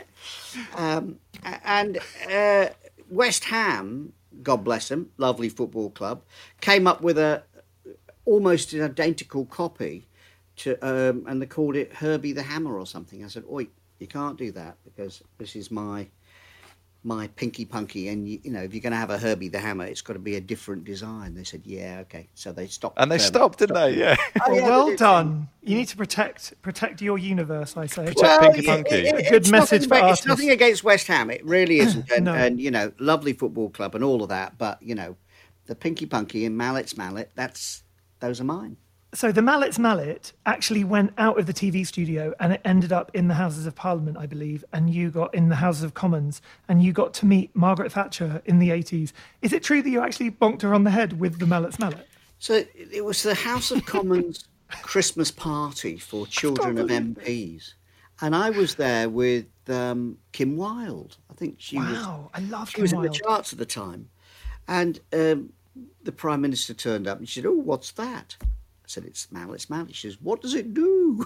the toilet?" And West Ham, God bless them, lovely football club, came up with almost an identical copy and they called it Herbie the Hammer or something. I said, "Oi, you can't do that because this is my my Pinky Punky, and you know, if you're going to have a Herbie the Hammer, it's got to be a different design. They said, yeah, okay. So they stopped. And they stopped, didn't they? Yeah. Oh, yeah, Well done. You need to protect your universe, I say. Pinky Punky. A good message for It's artists. nothing against West Ham. It really isn't. And, No. and, you know, lovely football club and all of that. But, you know, the Pinky Punky and Mallet's Mallet, those are mine. So the Mallet's Mallet actually went out of the TV studio and it ended up in the Houses of Parliament, I believe, and you got in the Houses of Commons and you got to meet Margaret Thatcher in the 80s. Is it true that you actually bonked her on the head with the Mallet's Mallet? So it was the House of Commons Christmas party for children of MPs. And I was there with Kim Wilde. I think she I love she Kim was in the Wilde. charts at the time. And the Prime Minister turned up and she said, oh, what's that? I said, it's Mallet's Mallet. She says, what does it do?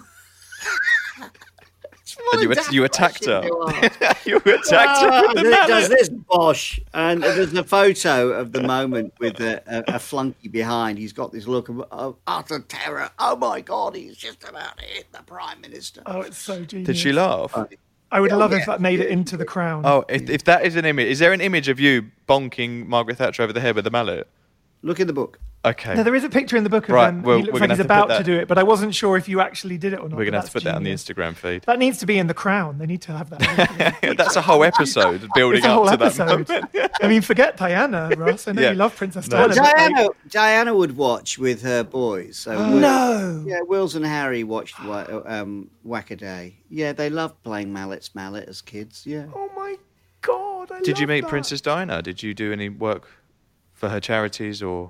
And you attacked her. You attacked her with the It does mallet. this, bosh. And there's a photo of the moment with a flunky behind. He's got this look of utter terror. Oh, my God, he's just about to hit the Prime Minister. Oh, it's so genius. Did she laugh? I would love if yeah. that made it into the Crown. Oh, if that is an image, is there an image of you bonking Margaret Thatcher over the head with a mallet? Look in the book. Okay. No, there is a picture in the book of Right, him. well, He looks we're like gonna he's have to put about to that- do it, but I wasn't sure if you actually did it or not. We're going to but have to put that's that on the genius. Instagram feed. That needs to be in the Crown. They need to have that. That's a whole episode building It's a whole up to episode. that moment. I mean, forget Diana, Ross. I know Yeah. you love Princess No. Diana. but, like, Diana would watch with her boys. So no. Yeah, Wills and Harry watched Whack-A-Day. Yeah, they loved playing Mallet's Mallet as kids. Yeah. Oh my God. Did you love meet that. Princess Diana? Did you do any work for her charities or?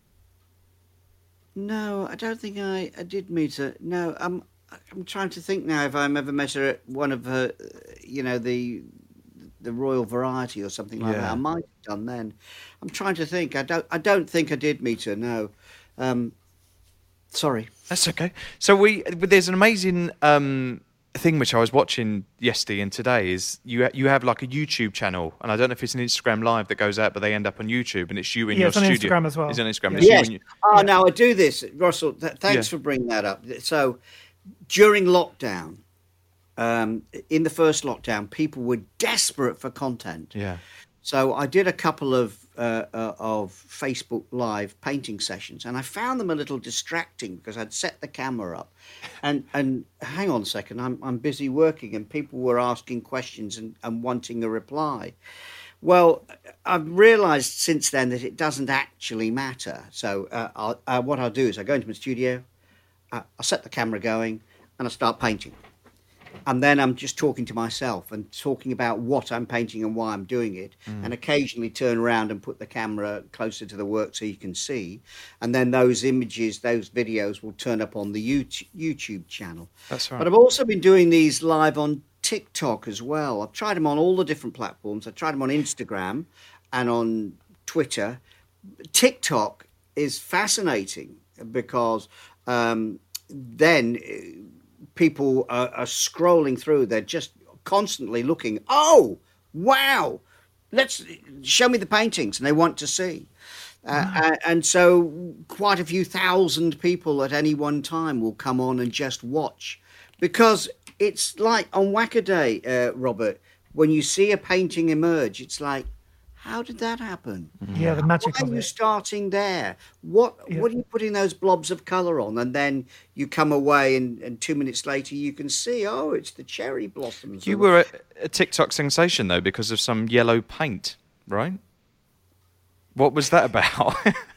No, I don't think I did meet her. No, I'm trying to think now if I've ever met her at one of her, you know, the Royal Variety or something like that. I might have done then. I'm trying to think. I don't think I did meet her. No. Sorry. That's okay. So there's an amazing thing which I was watching yesterday and today is you have like a YouTube channel, and I don't know if it's an Instagram live that goes out, but they end up on YouTube, and it's you in Yeah, your it's on studio. Instagram as well. It's on Instagram. Yeah. It's you Yes. and you- Oh, no, I do this, Russell. Thanks Yeah. for bringing that up. So, during lockdown, in the first lockdown, people were desperate for content. Yeah. So I did a couple of Facebook Live painting sessions, and I found them a little distracting because I'd set the camera up, and hang on a second, I'm busy working, and people were asking questions and wanting a reply. Well, I've realised since then that it doesn't actually matter. So what I'll do is I go into my studio, I set the camera going, and I start painting. And then I'm just talking to myself and talking about what I'm painting and why I'm doing it, and occasionally turn around and put the camera closer to the work so you can see. And then those images, those videos will turn up on the YouTube channel. That's right. But I've also been doing these live on TikTok as well. I've tried them on all the different platforms. I've tried them on Instagram and on Twitter. TikTok is fascinating because then people are scrolling through. They're just constantly looking. Oh, wow! Let's show me the paintings, and they want to see. And so, quite a few thousand people at any one time will come on and just watch, because it's like on Whack-A-Day, Robert. When you see a painting emerge, it's like, how did that happen? Yeah, the magic Why of are you it. starting there? What are you putting those blobs of colour on? And then you come away and 2 minutes later you can see, oh, it's the cherry blossoms. You were a TikTok sensation though because of some yellow paint, right? What was that about?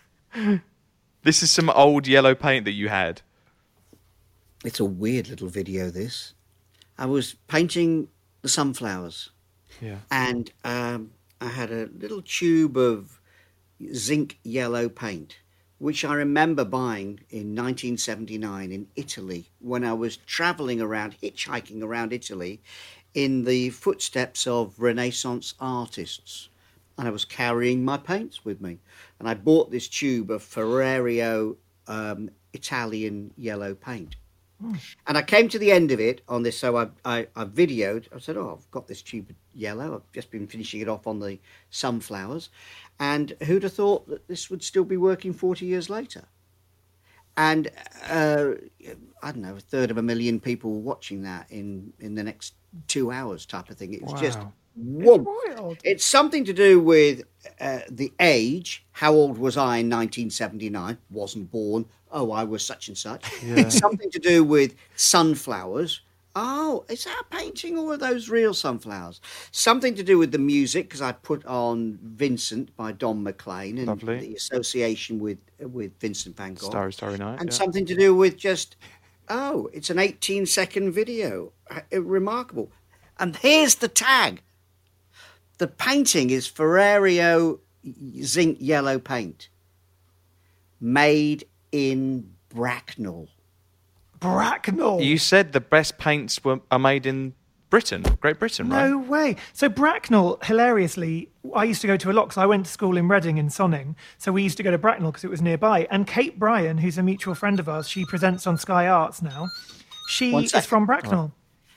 This is some old yellow paint that you had. It's a weird little video, this. I was painting the sunflowers. Yeah. And I had a little tube of zinc yellow paint, which I remember buying in 1979 in Italy when I was travelling around, hitchhiking around Italy in the footsteps of Renaissance artists. And I was carrying my paints with me. And I bought this tube of Ferrario Italian yellow paint. And I came to the end of it on this, so I videoed. I said, oh, I've got this tube of yellow. I've just been finishing it off on the sunflowers. And who'd have thought that this would still be working 40 years later? And, I don't know, 1/3 of a million people watching that in the next 2 hours type of thing. It was just Whoa. It's wild. It's something to do with the age. How old was I in 1979? Wasn't born. Oh, I was such and such. It's something to do with sunflowers. Oh, is that a painting or are those real sunflowers? Something to do with the music, because I put on Vincent by Don McLean and Lovely. the association with Vincent van Gogh. Starry Night. And yeah. something to do with just, it's an 18-second video. Remarkable. And here's the tag. The painting is Ferrario zinc yellow paint. Made in Bracknell. Bracknell. You said the best paints are made in Britain, Great Britain, right? No way. So Bracknell, hilariously, I used to go to a lot because I went to school in Reading in Sonning. So we used to go to Bracknell because it was nearby. And Kate Bryan, who's a mutual friend of ours, she presents on Sky Arts now. She is from Bracknell.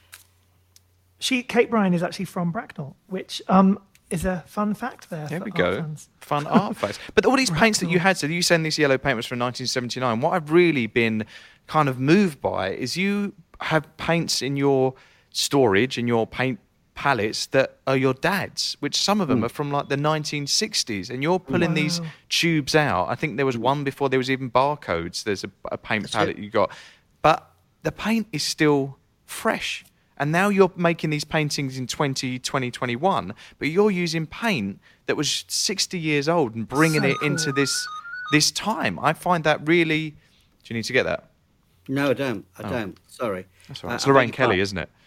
Kate Bryan is actually from Bracknell, which is a fun fact there. There for we art go. fans. Fun art facts. But all these paints that you had, so you saying this yellow paint was from 1979. What I've really been kind of moved by is you have paints in your storage, in your paint palettes that are your dad's, which some of them are from like the 1960s. And you're pulling these tubes out. I think there was one before there was even barcodes. There's a paint palette you got. But the paint is still fresh. And now you're making these paintings in 2021, but you're using paint that was 60 years old and bringing it into this time. I find that really... Do you need to get that? No, I don't. I don't. Sorry. That's all right. It's Lorraine Kelly, isn't it?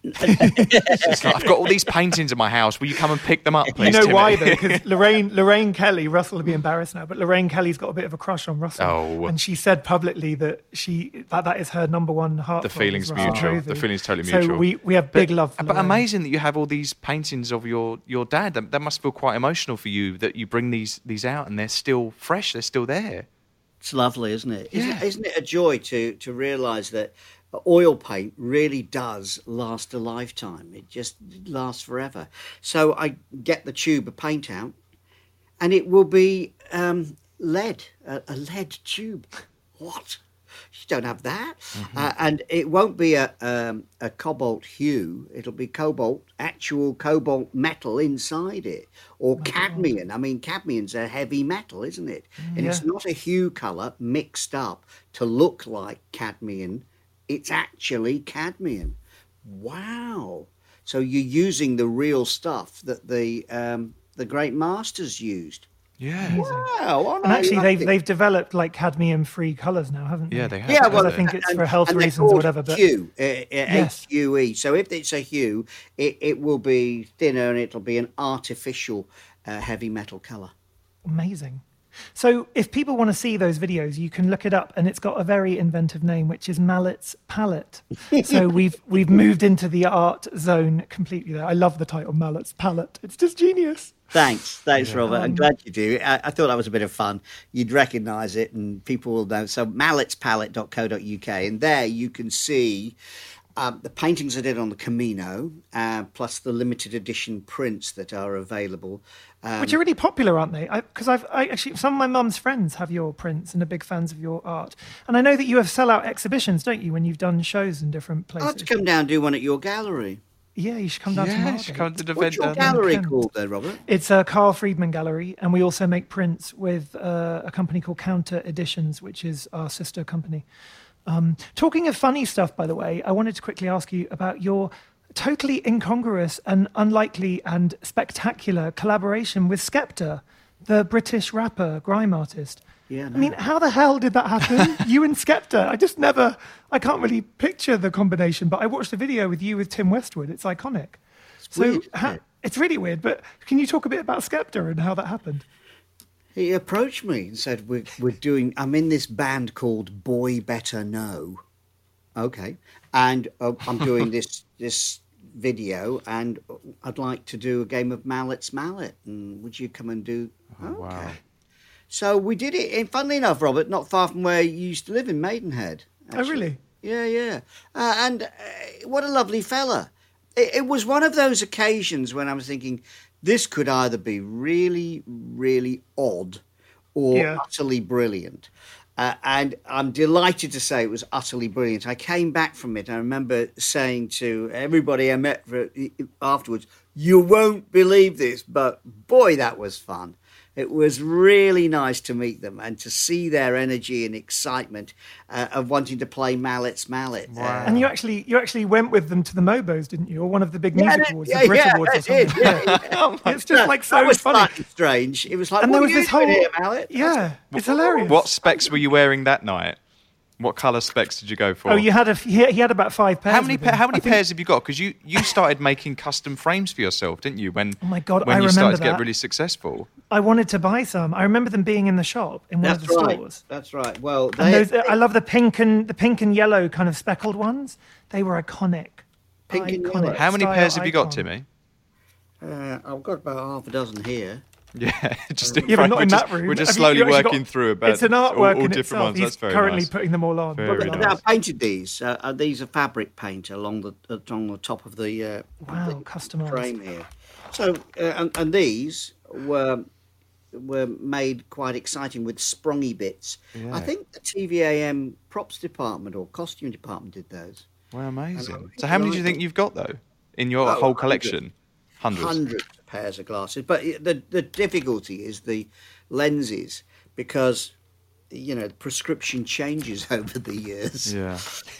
It's like, I've got all these paintings in my house. Will you come and pick them up, please? You know Timmy? why, though? Because Lorraine Kelly, Russell will be embarrassed now, but Lorraine Kelly's got a bit of a crush on Russell. Oh. And she said publicly that that is her number one heart. The feeling's mutual. The feeling's totally mutual. So we have big love for But Lorraine. amazing that you have all these paintings of your dad. That must feel quite emotional for you that you bring these out and they're still fresh. They're still there. It's lovely, isn't it? Yeah. Isn't it a joy to realise that oil paint really does last a lifetime? It just lasts forever. So I get the tube of paint out, and it will be lead, a lead tube. What? You don't have that. And it won't be a cobalt hue. It'll be actual cobalt metal inside it, or cadmium. I mean, cadmium's a heavy metal, isn't it? And it's not a hue colour mixed up to look like cadmium. It's actually cadmium. Wow. So you're using the real stuff that the great masters used. Yeah. Wow. And actually, they've developed like cadmium-free colours now, haven't they? Yeah, they have. Yeah, well, I think it's for health and they're reasons or called whatever. But hue, Yes. HUE. So if it's a hue, it will be thinner and it'll be an artificial heavy metal colour. Amazing. So if people want to see those videos, you can look it up, and it's got a very inventive name, which is Mallet's Palette. So we've moved into the art zone completely there. I love the title Mallet's Palette. It's just genius. Thanks, Robert. I'm glad you do. I thought that was a bit of fun. You'd recognise it, and people will know. So malletspalette.co.uk, and there you can see the paintings I did on the Camino, plus the limited edition prints that are available. Which are really popular, aren't they? Because I actually, some of my mum's friends have your prints and are big fans of your art. And I know that you have sell-out exhibitions, don't you, when you've done shows in different places? I'll have to come down and do one at your gallery. Yeah, you should come down to Yeah, you Margate. should come to the What's event. your gallery called there, Robert? It's a Carl Friedman gallery, and we also make prints with a company called Counter Editions, which is our sister company. Talking of funny stuff, by the way, I wanted to quickly ask you about your totally incongruous and unlikely and spectacular collaboration with Skepta, the British rapper, grime artist. Yeah, no. I mean, how the hell did that happen? You and Skepta. I can't really picture the combination, but I watched the video with you with Tim Westwood. It's iconic. Weird, isn't it? It's really weird, but can you talk a bit about Skepta and how that happened? He approached me and said, I'm in this band called Boy Better Know. Okay. And I'm doing this video, and I'd like to do a game of Mallet's Mallet. And would you come and do... Oh, wow. So we did it, and funnily enough, Robert, not far from where you used to live in Maidenhead. Oh, really? Yeah. And what a lovely fella. It was one of those occasions when I was thinking, this could either be really, really odd or utterly brilliant. And I'm delighted to say it was utterly brilliant. I came back from it. I remember saying to everybody I met afterwards, You won't believe this, but boy, that was fun. It was really nice to meet them and to see their energy and excitement of wanting to play Mallet's Mallet. Wow. And you actually went with them to the Mobos, didn't you? Or one of the big music awards, the Brit Awards or something. It's just like so that was funny. slightly strange. It was like, And what there are was you this whole doing here, Mallet? it's hilarious. What specs were you wearing that night? What colour specs did you go for? Oh, he had about 5 pairs. How many pairs have you got? Because you started making custom frames for yourself, didn't you? When Oh my God, when I you remember started to that. get really successful. I wanted to buy some. I remember them being in the shop in one of the stores. That's right. Well, And I love the pink and yellow kind of speckled ones. They were iconic. Pink and Iconic yellow. How many style pairs have you got, icon. Timmy? I've got about half a dozen here. Yeah, just in Yeah, but front. not We're in just, that room. We're just Have you slowly actually got- working through about It's an artwork all in different itself. ones. He's That's very currently nice. putting them all on. Very Look at nice. that. Now, I painted these. These are fabric paint along the top of the Wow, customized. frame here. So, and these were made quite exciting with sprongy bits. I think the TVAM props department or costume department did those. Wow, amazing. So how many do you think you've got, though, in your Oh, whole 100. collection? Hundreds. Hundreds of pairs of glasses. But the difficulty is the lenses because, the prescription changes over the years. Yeah.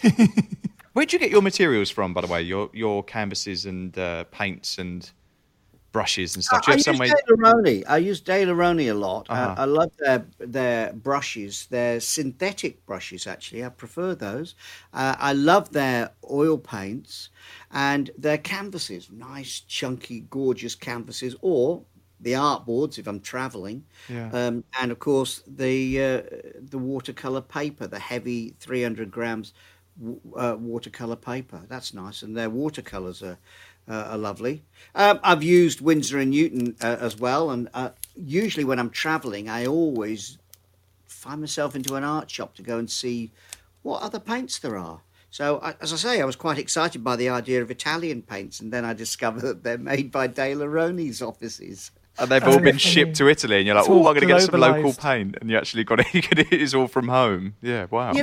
Where'd you get your materials from, by the way? Your canvases and paints and brushes and stuff. Do you have somewhere? I use De La Roni a lot. Uh-huh. I love their brushes. Their synthetic brushes, actually. I prefer those. I love their oil paints and their canvases. Nice, chunky, gorgeous canvases. Or the art boards if I'm travelling. Yeah. And, of course, the watercolour paper, the heavy 300 grams watercolour paper. That's nice. And their watercolours are lovely. I've used Winsor and Newton as well, and usually when I'm travelling, I always find myself into an art shop to go and see what other paints there are. So, as I say, I was quite excited by the idea of Italian paints, and then I discovered that they're made by De La Roni's offices. And they've all been shipped to Italy, and you're like, It's oh, all I'm going to get some local globalised. paint. And you actually got it. It is all from home. Yeah, wow.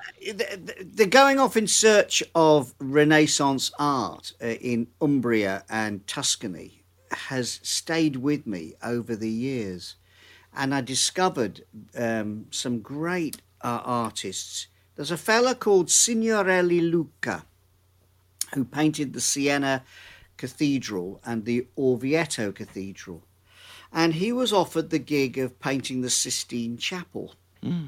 They're going off in search of Renaissance art in Umbria and Tuscany has stayed with me over the years. And I discovered some great artists. There's a fella called Signorelli Luca who painted the Siena Cathedral and the Orvieto Cathedral. And he was offered the gig of painting the Sistine Chapel. And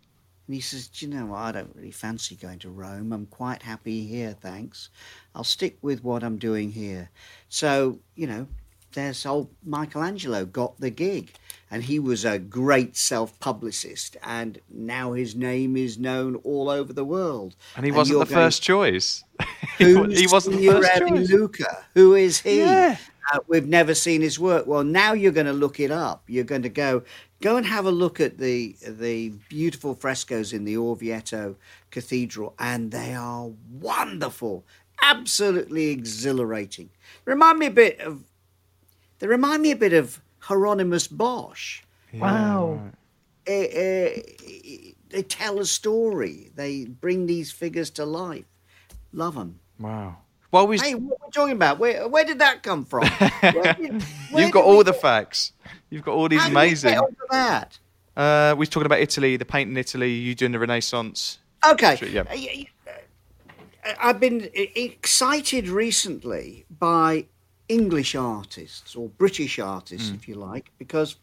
he says, do you know what? I don't really fancy going to Rome. I'm quite happy here, thanks. I'll stick with what I'm doing here. So, there's old Michelangelo got the gig. And he was a great self-publicist. And now his name is known all over the world. And he wasn't the first choice. Who's He wasn't the first Signorelli choice. Luca? Who is he? Yeah. We've never seen his work. Well, now you're going to look it up. You're going to go and have a look at the beautiful frescoes in the Orvieto Cathedral, and they are wonderful, absolutely exhilarating. They remind me a bit of Hieronymus Bosch. Wow. They tell a story. They bring these figures to life. Love them. Wow. Well, Hey, what are we talking about? Where did that come from? you've got all the facts. You've got all these amazing. How did we get onto that? We were talking about Italy, the paint in Italy, you doing the Renaissance. Okay. Sure, yeah. I've been excited recently by English artists or British artists, if you like, because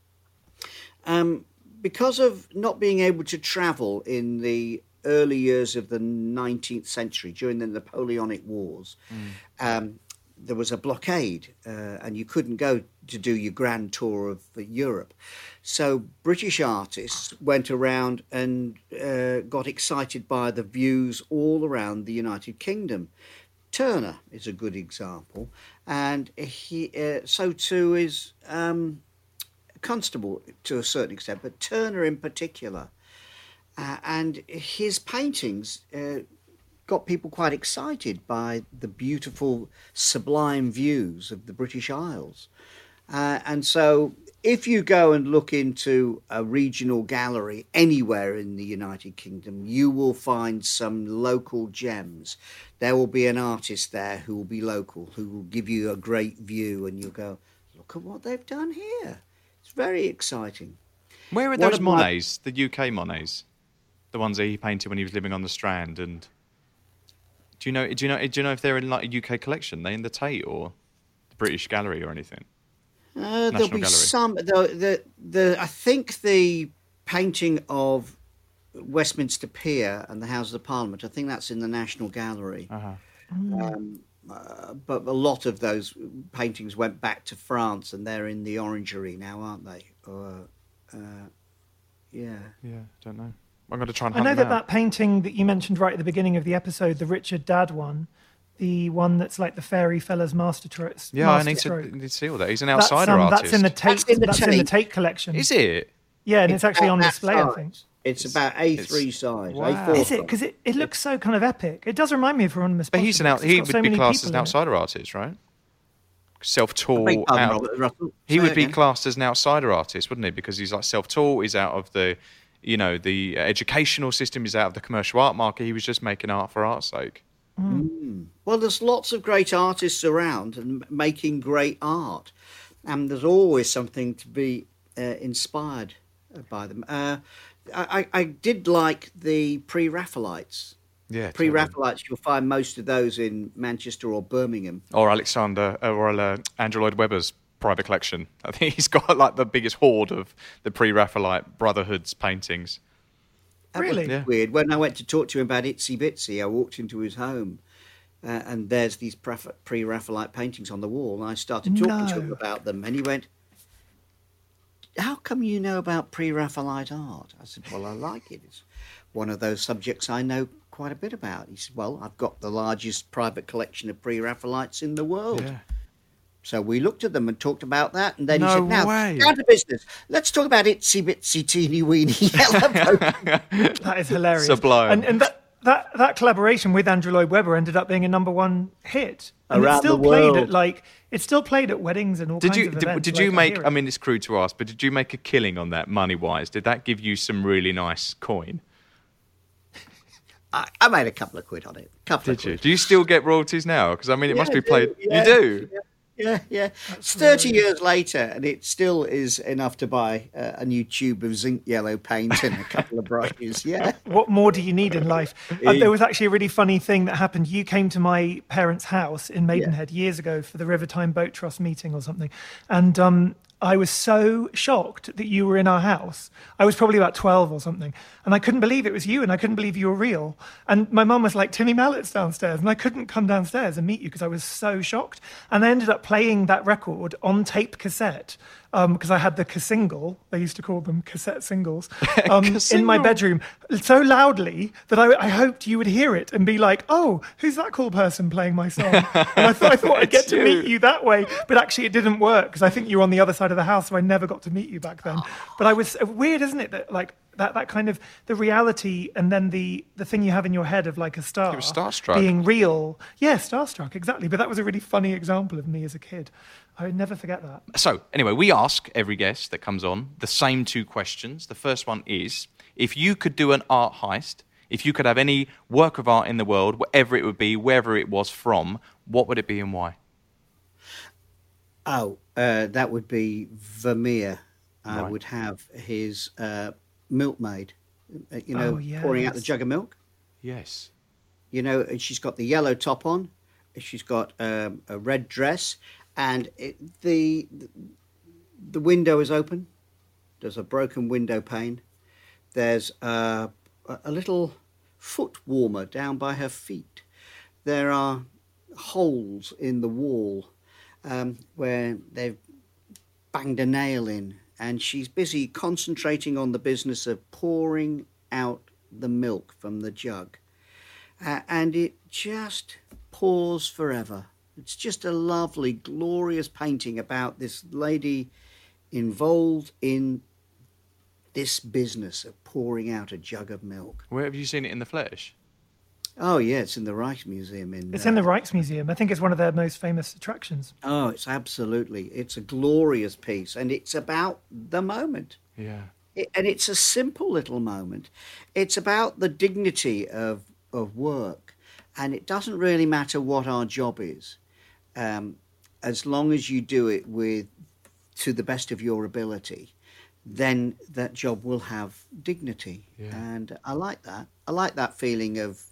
of not being able to travel in the early years of the 19th century during the Napoleonic Wars. There was a blockade and you couldn't go to do your grand tour of Europe. So British artists went around and got excited by the views all around the United Kingdom. Turner is a good example, and so too is Constable to a certain extent, but Turner in particular. And his paintings got people quite excited by the beautiful, sublime views of the British Isles. And so if you go and look into a regional gallery anywhere in the United Kingdom, you will find some local gems. There will be an artist there who will be local, who will give you a great view, and you'll go, look at what they've done here. It's very exciting. Where are those Monets, the UK Monets, the ones that he painted when he was living on the Strand? And do you know if they're in like a UK collection? Are they in the Tate or the British Gallery or anything? There'll be Gallery. some. I think the painting of Westminster Pier and the Houses of Parliament, I think that's in the National Gallery. But a lot of those paintings went back to France, and they're in the Orangery now, aren't they? Yeah, don't know. I'm going to try and I hunt know them that out. that painting that you mentioned right at the beginning of the episode, the Richard Dadd one, the one that's like the Fairy Fella's masterstroke. Yeah, I need to see all that. He's an outsider artist. That's in the Tate. That's in the Tate collection. Is it? Yeah, and it's actually on display, I size. think. It's about A3 size. Wow. A4 Is it? Because it looks so kind of epic. It does remind me of Hieronymus But Bosch. he would be classed as an outsider artist, right? Self-taught. He would be classed as an outsider artist, wouldn't he? Because he's like self-taught. He's out of the, the educational system. He's out of the commercial art market. He was just making art for art's sake. Well, there's lots of great artists around and making great art, and there's always something to be inspired by them. I did like the pre-Raphaelites. Yeah, Pre-Raphaelites, you'll find most of those in Manchester or Birmingham. Or Andrew Lloyd Webber's private collection. I think he's got like the biggest hoard of the pre-Raphaelite Brotherhood's paintings. Really? Yeah. Weird. When I went to talk to him about Itsy Bitsy, I walked into his home, and there's these pre-Raphaelite paintings on the wall, and I started talking to him about them, and he went, "How come you know about pre-Raphaelite art?" I said, "Well, I like it. It's one of those subjects I know quite a bit about." He said, "Well, I've got the largest private collection of pre-Raphaelites in the world." Yeah. So we looked at them and talked about that, and then he said, "Now, down to business. Let's talk about Itsy Bitsy Teeny Weeny Yellow." That is hilarious. Sublime. And that collaboration with Andrew Lloyd Webber ended up being a #1 hit. And around it's still the world. It's still played at weddings and all kinds of events. Did you make? I mean, it's crude to ask, but did you make a killing on that money-wise? Did that give you some really nice coin? I made a couple of quid on it. Did you? Do you still get royalties now? Because I mean, it must be played. Yeah, you do. Yeah. It's 30 years later, and it still is enough to buy a new tube of zinc yellow paint and a couple of brushes. Yeah. What more do you need in life? There was actually a really funny thing that happened. You came to my parents' house in Maidenhead years ago for the Rivertime Boat Trust meeting or something, and I was so shocked that you were in our house. I was probably about 12 or something, and I couldn't believe it was you, and I couldn't believe you were real. And my mum was like, "Timmy Mallett's downstairs," and I couldn't come downstairs and meet you because I was so shocked. And I ended up playing that record on tape cassette because I had the single, they used to call them cassette singles, in my bedroom so loudly that I hoped you would hear it and be like, "Oh, who's that cool person playing my song?" And I thought I'd get to meet you that way, but actually it didn't work because I think you were on the other side of the house, so I never got to meet you back then. But I was weird, isn't it? That like that kind of the reality and then the thing you have in your head of like a star You were starstruck. being real. Yeah, starstruck, exactly. But that was a really funny example of me as a kid. I would never forget that. So, anyway, we ask every guest that comes on the same two questions. The first one is, if you could do an art heist, if you could have any work of art in the world, whatever it would be, wherever it was from, what would it be and why? That would be Vermeer. I Right. would have his milkmaid, pouring out the jug of milk. Yes. And she's got the yellow top on. She's got a red dress. And the window is open. There's a broken window pane. There's a little foot warmer down by her feet. There are holes in the wall where they've banged a nail in. And she's busy concentrating on the business of pouring out the milk from the jug. And it just pours forever. It's just a lovely, glorious painting about this lady involved in this business of pouring out a jug of milk. Where have you seen it in the flesh? Oh, yeah, it's in the Rijksmuseum. It's in the Rijksmuseum. I think it's one of their most famous attractions. Oh, it's a glorious piece, and it's about the moment. Yeah. And it's a simple little moment. It's about the dignity of work, and it doesn't really matter what our job is, as long as you do it to the best of your ability, then that job will have dignity. Yeah. And I like that. I like that feeling of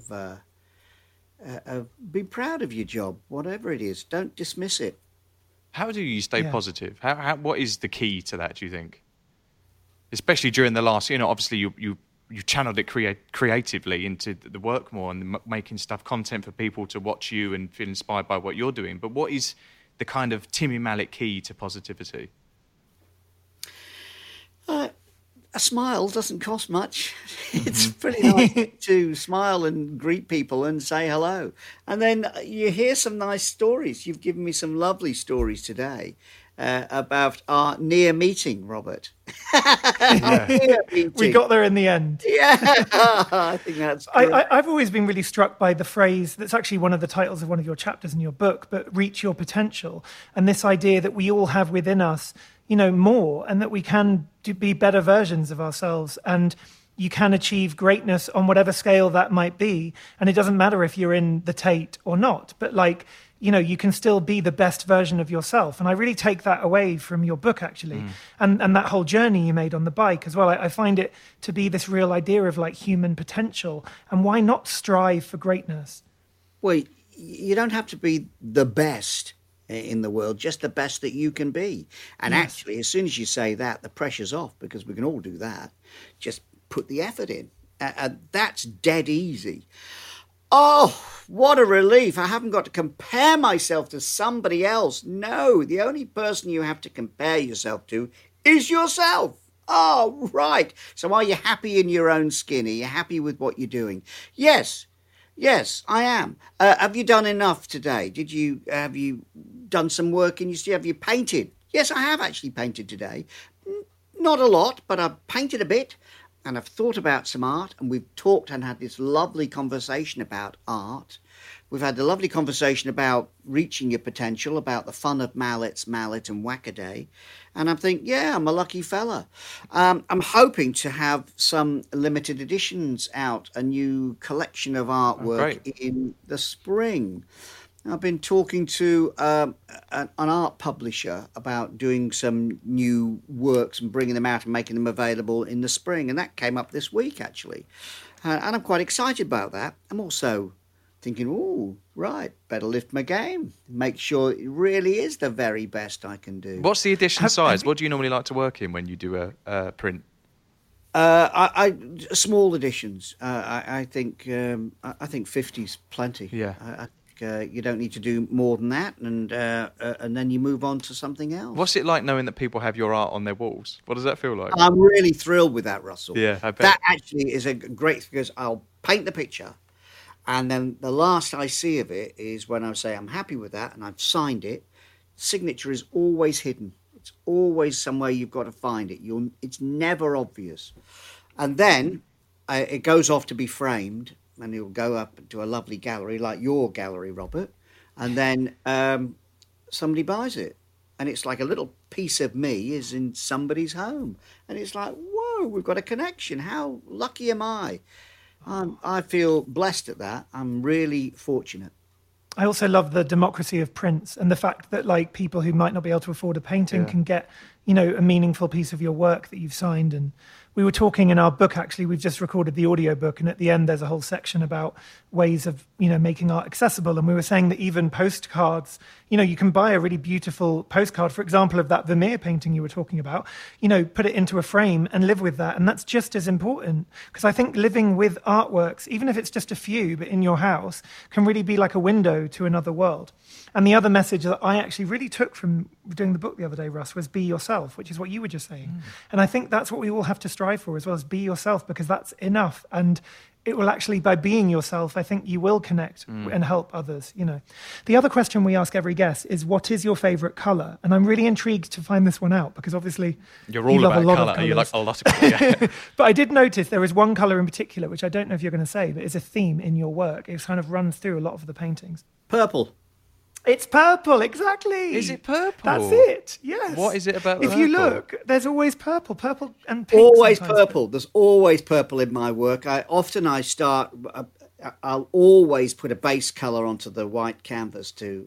be proud of your job, whatever it is. Don't dismiss it. How do you stay positive? What is the key to that, do you think? Especially during the last, obviously you channeled it creatively into the work more and making content for people to watch you and feel inspired by what you're doing. But what is the kind of Timmy Mallett key to positivity? A smile doesn't cost much. It's pretty nice to smile and greet people and say hello. And then you hear some nice stories. You've given me some lovely stories today about our near meeting, Robert. Near meeting. We got there in the end. Yeah, I think that's great. I've always been really struck by the phrase that's actually one of the titles of one of your chapters in your book, but reach your potential. And this idea that we all have within us more, and that we can be better versions of ourselves, and you can achieve greatness on whatever scale that might be. And it doesn't matter if you're in the Tate or not, but you can still be the best version of yourself. And I really take that away from your book, actually. And that whole journey you made on the bike as well. I find it to be this real idea of human potential, and why not strive for greatness? Well, you don't have to be the best in the world, just the best that you can be. And actually, as soon as you say that, the pressure's off, because we can all do that. Just put the effort in. That's dead easy. Oh, what a relief. I haven't got to compare myself to somebody else. No, the only person you have to compare yourself to is yourself. Oh, right. So are you happy in your own skin? Are you happy with what you're doing? Yes, I am. Have you done enough today? Have you done some work in your studio? Have you painted? Yes, I have actually painted today. Not a lot, but I've painted a bit, and I've thought about some art, and we've talked and had this lovely conversation about art. We've had a lovely conversation about reaching your potential, about the fun of Mallet and Wackaday. And I'm thinking, I'm a lucky fella. I'm hoping to have some limited editions out, a new collection of artwork in the spring. I've been talking to an art publisher about doing some new works and bringing them out and making them available in the spring. And that came up this week, actually. And I'm quite excited about that. I'm also thinking, better lift my game. Make sure it really is the very best I can do. What's the edition size? What do you normally like to work in when you do a print? Small editions. I think 50's plenty. Yeah. I think you don't need to do more than that, and then you move on to something else. What's it like knowing that people have your art on their walls? What does that feel like? I'm really thrilled with that, Russell. Yeah, I bet. That actually is a great, because I'll paint the picture, and then the last I see of it is when I say I'm happy with that and I've signed it. Signature is always hidden. It's always somewhere you've got to find it. It's never obvious. And then it goes off to be framed, and it'll go up to a lovely gallery like your gallery, Robert. And then somebody buys it. And it's like a little piece of me is in somebody's home. And it's like, whoa, we've got a connection. How lucky am I? I feel blessed at that. I'm really fortunate. I also love the democracy of prints, and the fact that people who might not be able to afford a painting can get, a meaningful piece of your work that you've signed. And we were talking in our book, actually, we've just recorded the audio book, and at the end there's a whole section about ways of, making art accessible. And we were saying that even postcards, you can buy a really beautiful postcard, for example, of that Vermeer painting you were talking about, put it into a frame and live with that. And that's just as important, because I think living with artworks, even if it's just a few, but in your house, can really be like a window to another world. And the other message that I actually really took from doing the book the other day, Russ, was be yourself, which is what you were just saying. And I think that's what we all have to strive for as well, as be yourself, because that's enough. And it will actually, by being yourself, I think you will connect and help others, you know. The other question we ask every guest is, what is your favorite color? And I'm really intrigued to find this one out because obviously you're all love about a lot color. of colors. You like a lot of color. Yeah. But I did notice there is one color in particular, which I don't know if you're going to say, but is a theme in your work. It kind of runs through a lot of the paintings. Purple. It's purple, exactly. Is it purple? That's it, yes. What is it about If purple? you look, there's always purple and pink. Always sometimes. purple. There's always purple in my work. I'll always put a base color onto the white canvas to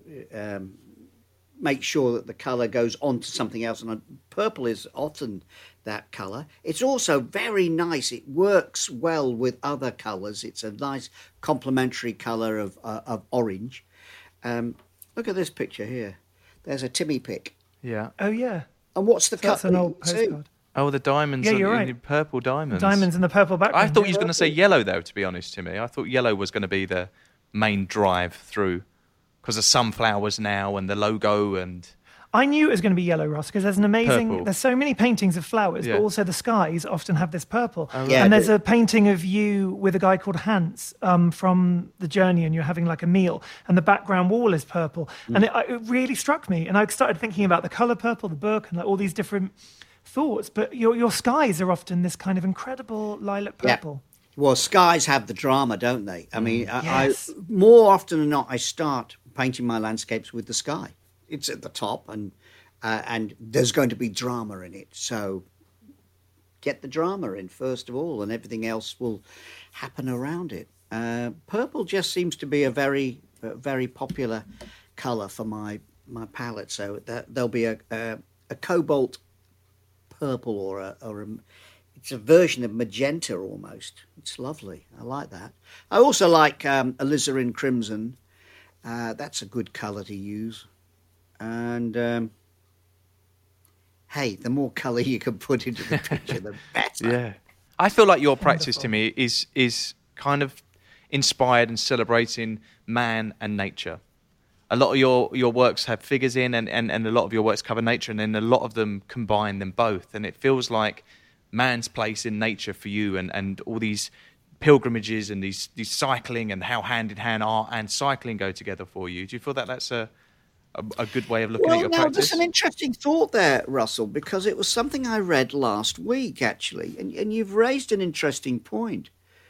make sure that the color goes onto something else. And purple is often that color. It's also very nice. It works well with other colors. It's a nice complementary color of orange. Look at this picture here. There's a Timmy pick. Yeah. Oh, yeah. And what's the So that's colour? an old postcard. Oh, the diamonds. Yeah, and you're the right. purple diamonds. Diamonds in the purple background. I thought you was going to say yellow, though, to be honest, Timmy. I thought yellow was going to be the main drive through because of sunflowers now and the logo and... I knew it was going to be yellow, Ross, because there's an amazing... Purple. There's so many paintings of flowers, Yeah. but also the skies often have this purple. Yeah, and there's a painting of you with a guy called Hans from The Journey, and you're having like a meal, and the background wall is purple. And it really struck me. And I started thinking about the colour purple, the book, and like all these different thoughts. But your skies are often this kind of incredible lilac purple. Yeah. Well, skies have the drama, don't they? I mean, Yes. I more often than not, I start painting my landscapes with the sky. It's at the top, and there's going to be drama in it. So get the drama in first of all, and everything else will happen around it. Purple just seems to be a very popular colour for my palette. So there'll be a cobalt purple or it's a version of magenta almost. It's lovely. I like that. I also like alizarin crimson. That's a good colour to use. And hey, the more colour you can put into the picture, the better. Yeah. I feel like your practice, Timmy, is kind of inspired and celebrating man and nature. A lot of your works have figures in and a lot of your works cover nature, and then a lot of them combine them both. And it feels like man's place in nature for you and all these pilgrimages and these cycling and how hand-in-hand art and cycling go together for you. Do you feel that that's a good way of looking at your practice? There's an interesting thought there, Russell, because it was something I read last week, actually, and you've raised an interesting point.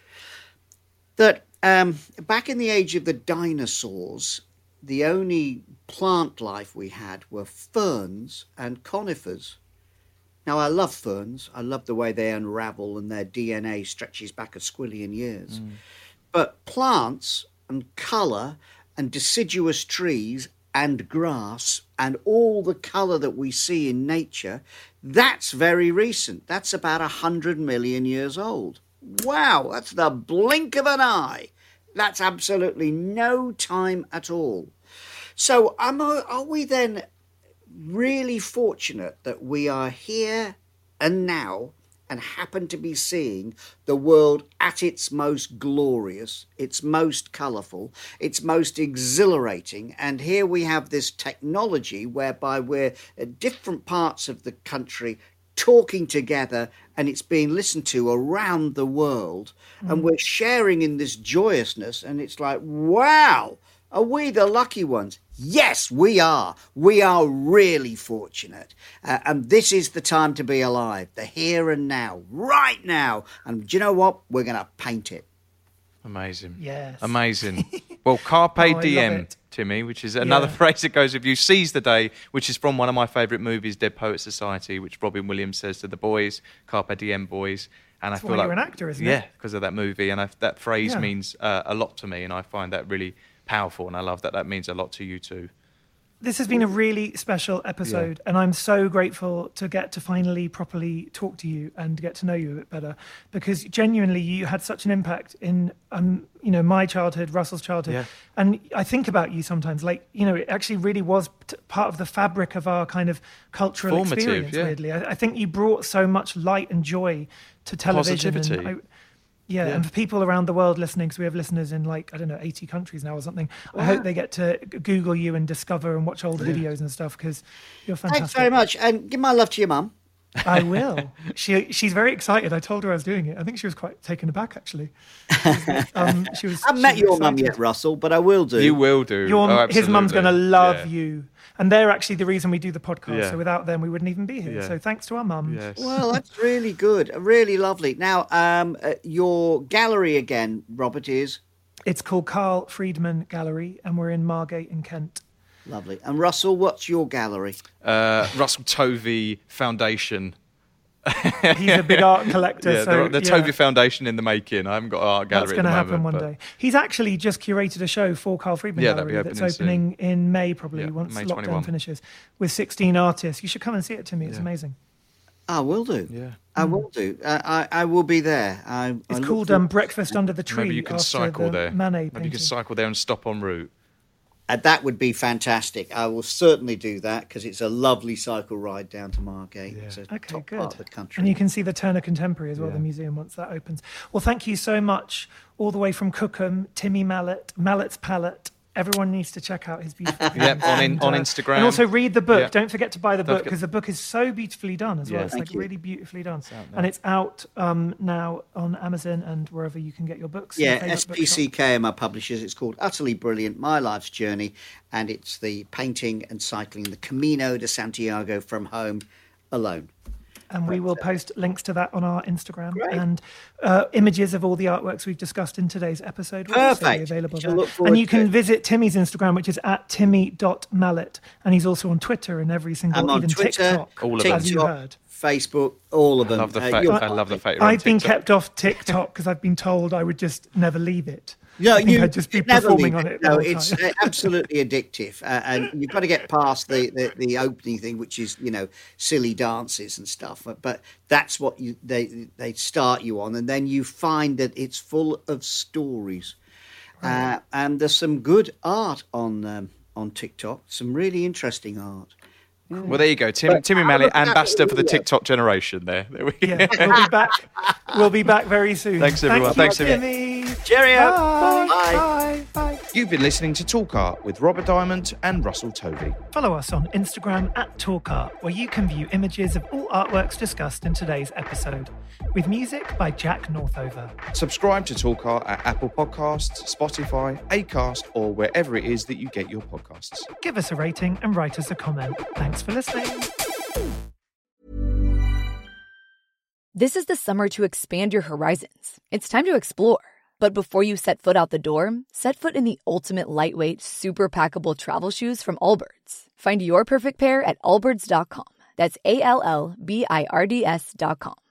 That back in the age of the dinosaurs, the only plant life we had were ferns and conifers. Now, I love ferns. I love the way they unravel and their DNA stretches back a squillion years. But plants and colour and deciduous trees and grass and all the colour that we see in nature, that's very recent. That's about 100 million years old. Wow, that's the blink of an eye. That's absolutely no time at all. So are we then really fortunate that we are here and now and happen to be seeing the world at its most glorious, its most colourful, its most exhilarating. And here we have this technology whereby we're at different parts of the country talking together and it's being listened to around the world. And we're sharing in this joyousness. And it's like, wow, are we the lucky ones? Yes, we are. We are really fortunate. And this is the time to be alive, the here and now, right now. And do you know what? We're going to paint it. Amazing. Yes. Amazing. Well, Carpe I love Diem, it. Timmy, which is another phrase that goes with you. Seize the day, which is from one of my favourite movies, Dead Poets Society, which Robin Williams says to the boys, Carpe Diem, boys. And That's I feel why like you're an actor, isn't it? Yeah, because of that movie. And that phrase Yeah. means a lot to me, and I find that really powerful, and I love that that means a lot to you too. This has been a really special episode, and I'm so grateful to get to finally properly talk to you and get to know you a bit better, because genuinely you had such an impact in my childhood, Russell's childhood, and I think about you sometimes, like, it actually really was part of the fabric of our kind of cultural experience. Weirdly, I think you brought so much light and joy to television. Positivity. And for people around the world listening, because we have listeners in 80 countries now or something, I hope they get to Google you and discover and watch old videos and stuff, because you're fantastic. Thanks very much. And give my love to your mum. I will. She's very excited. I told her I was doing it. I think she was quite taken aback, actually. She was. I haven't met your mum yet, Russell, but I will do. You will do. His mum's going to love you. And they're actually the reason we do the podcast. Yeah. So without them, we wouldn't even be here. Yeah. So thanks to our mums. Yes. Well, that's really good. Really lovely. Now, your gallery again, Robert, is? It's called Carl Friedman Gallery, and we're in Margate in Kent. Lovely. And Russell, what's your gallery? Russell Tovey Foundation. He's a big art collector. Yeah, so, the Tovey Foundation in the making. I haven't got an art gallery. That's going to happen one day. He's actually just curated a show for Carl Friedman Gallery that's opening in May, probably, once May lockdown 21. Finishes, with 16 artists. You should come and see it, Timmy. It's amazing. I will do. Yeah, I will do. I will be there. It's called Breakfast Under the Tree. Maybe you can cycle there. Maybe you can cycle there and stop en route. That would be fantastic. I will certainly do that because it's a lovely cycle ride down to Margate. Yeah. It's a top part of the country. And you can see the Turner Contemporary as well, the museum, once that opens. Well, thank you so much, all the way from Cookham, Timmy Mallett, Mallett's Palette. Everyone needs to check out his beautiful on Instagram. And also read the book. Don't forget to buy the book because the book is so beautifully done as well. It's really beautifully done. And it's out now on Amazon and wherever you can get your books. Yeah, SPCK are my publishers. It's called Utterly Brilliant, My Life's Journey. And it's the painting and cycling, the Camino de Santiago from home alone. And we will post links to that on our Instagram. Great. And images of all the artworks we've discussed in today's episode will also be available there. And you can visit Timmy's Instagram, which is @timmy.mallet. And he's also on Twitter and every single, even Twitter, TikTok, all of as you heard. Facebook, all of them. I love the fact I've been kept off TikTok because I've been told I would just never leave it. Yeah, I'd just be performing on it. No, it's absolutely addictive, and you've got to get past the opening thing, which is silly dances and stuff. But that's what they start you on, and then you find that it's full of stories, and there's some good art on TikTok. Some really interesting art. Yeah. Well, there you go, Timmy Mallett, ambassador for the TikTok generation. There we go. Yeah, we'll be back very soon. Thanks, everyone. Thanks, Timmy. Cheerio. Bye. You've been listening to Talk Art with Robert Diamond and Russell Tovey. Follow us on Instagram @TalkArt, where you can view images of all artworks discussed in today's episode, with music by Jack Northover. Subscribe to Talk Art at Apple Podcasts, Spotify, Acast, or wherever it is that you get your podcasts. Give us a rating and write us a comment. Thanks for listening. This is the summer to expand your horizons. It's time to explore. But before you set foot out the door, set foot in the ultimate lightweight, super packable travel shoes from Allbirds. Find your perfect pair at allbirds.com. That's ALLBIRDS.com.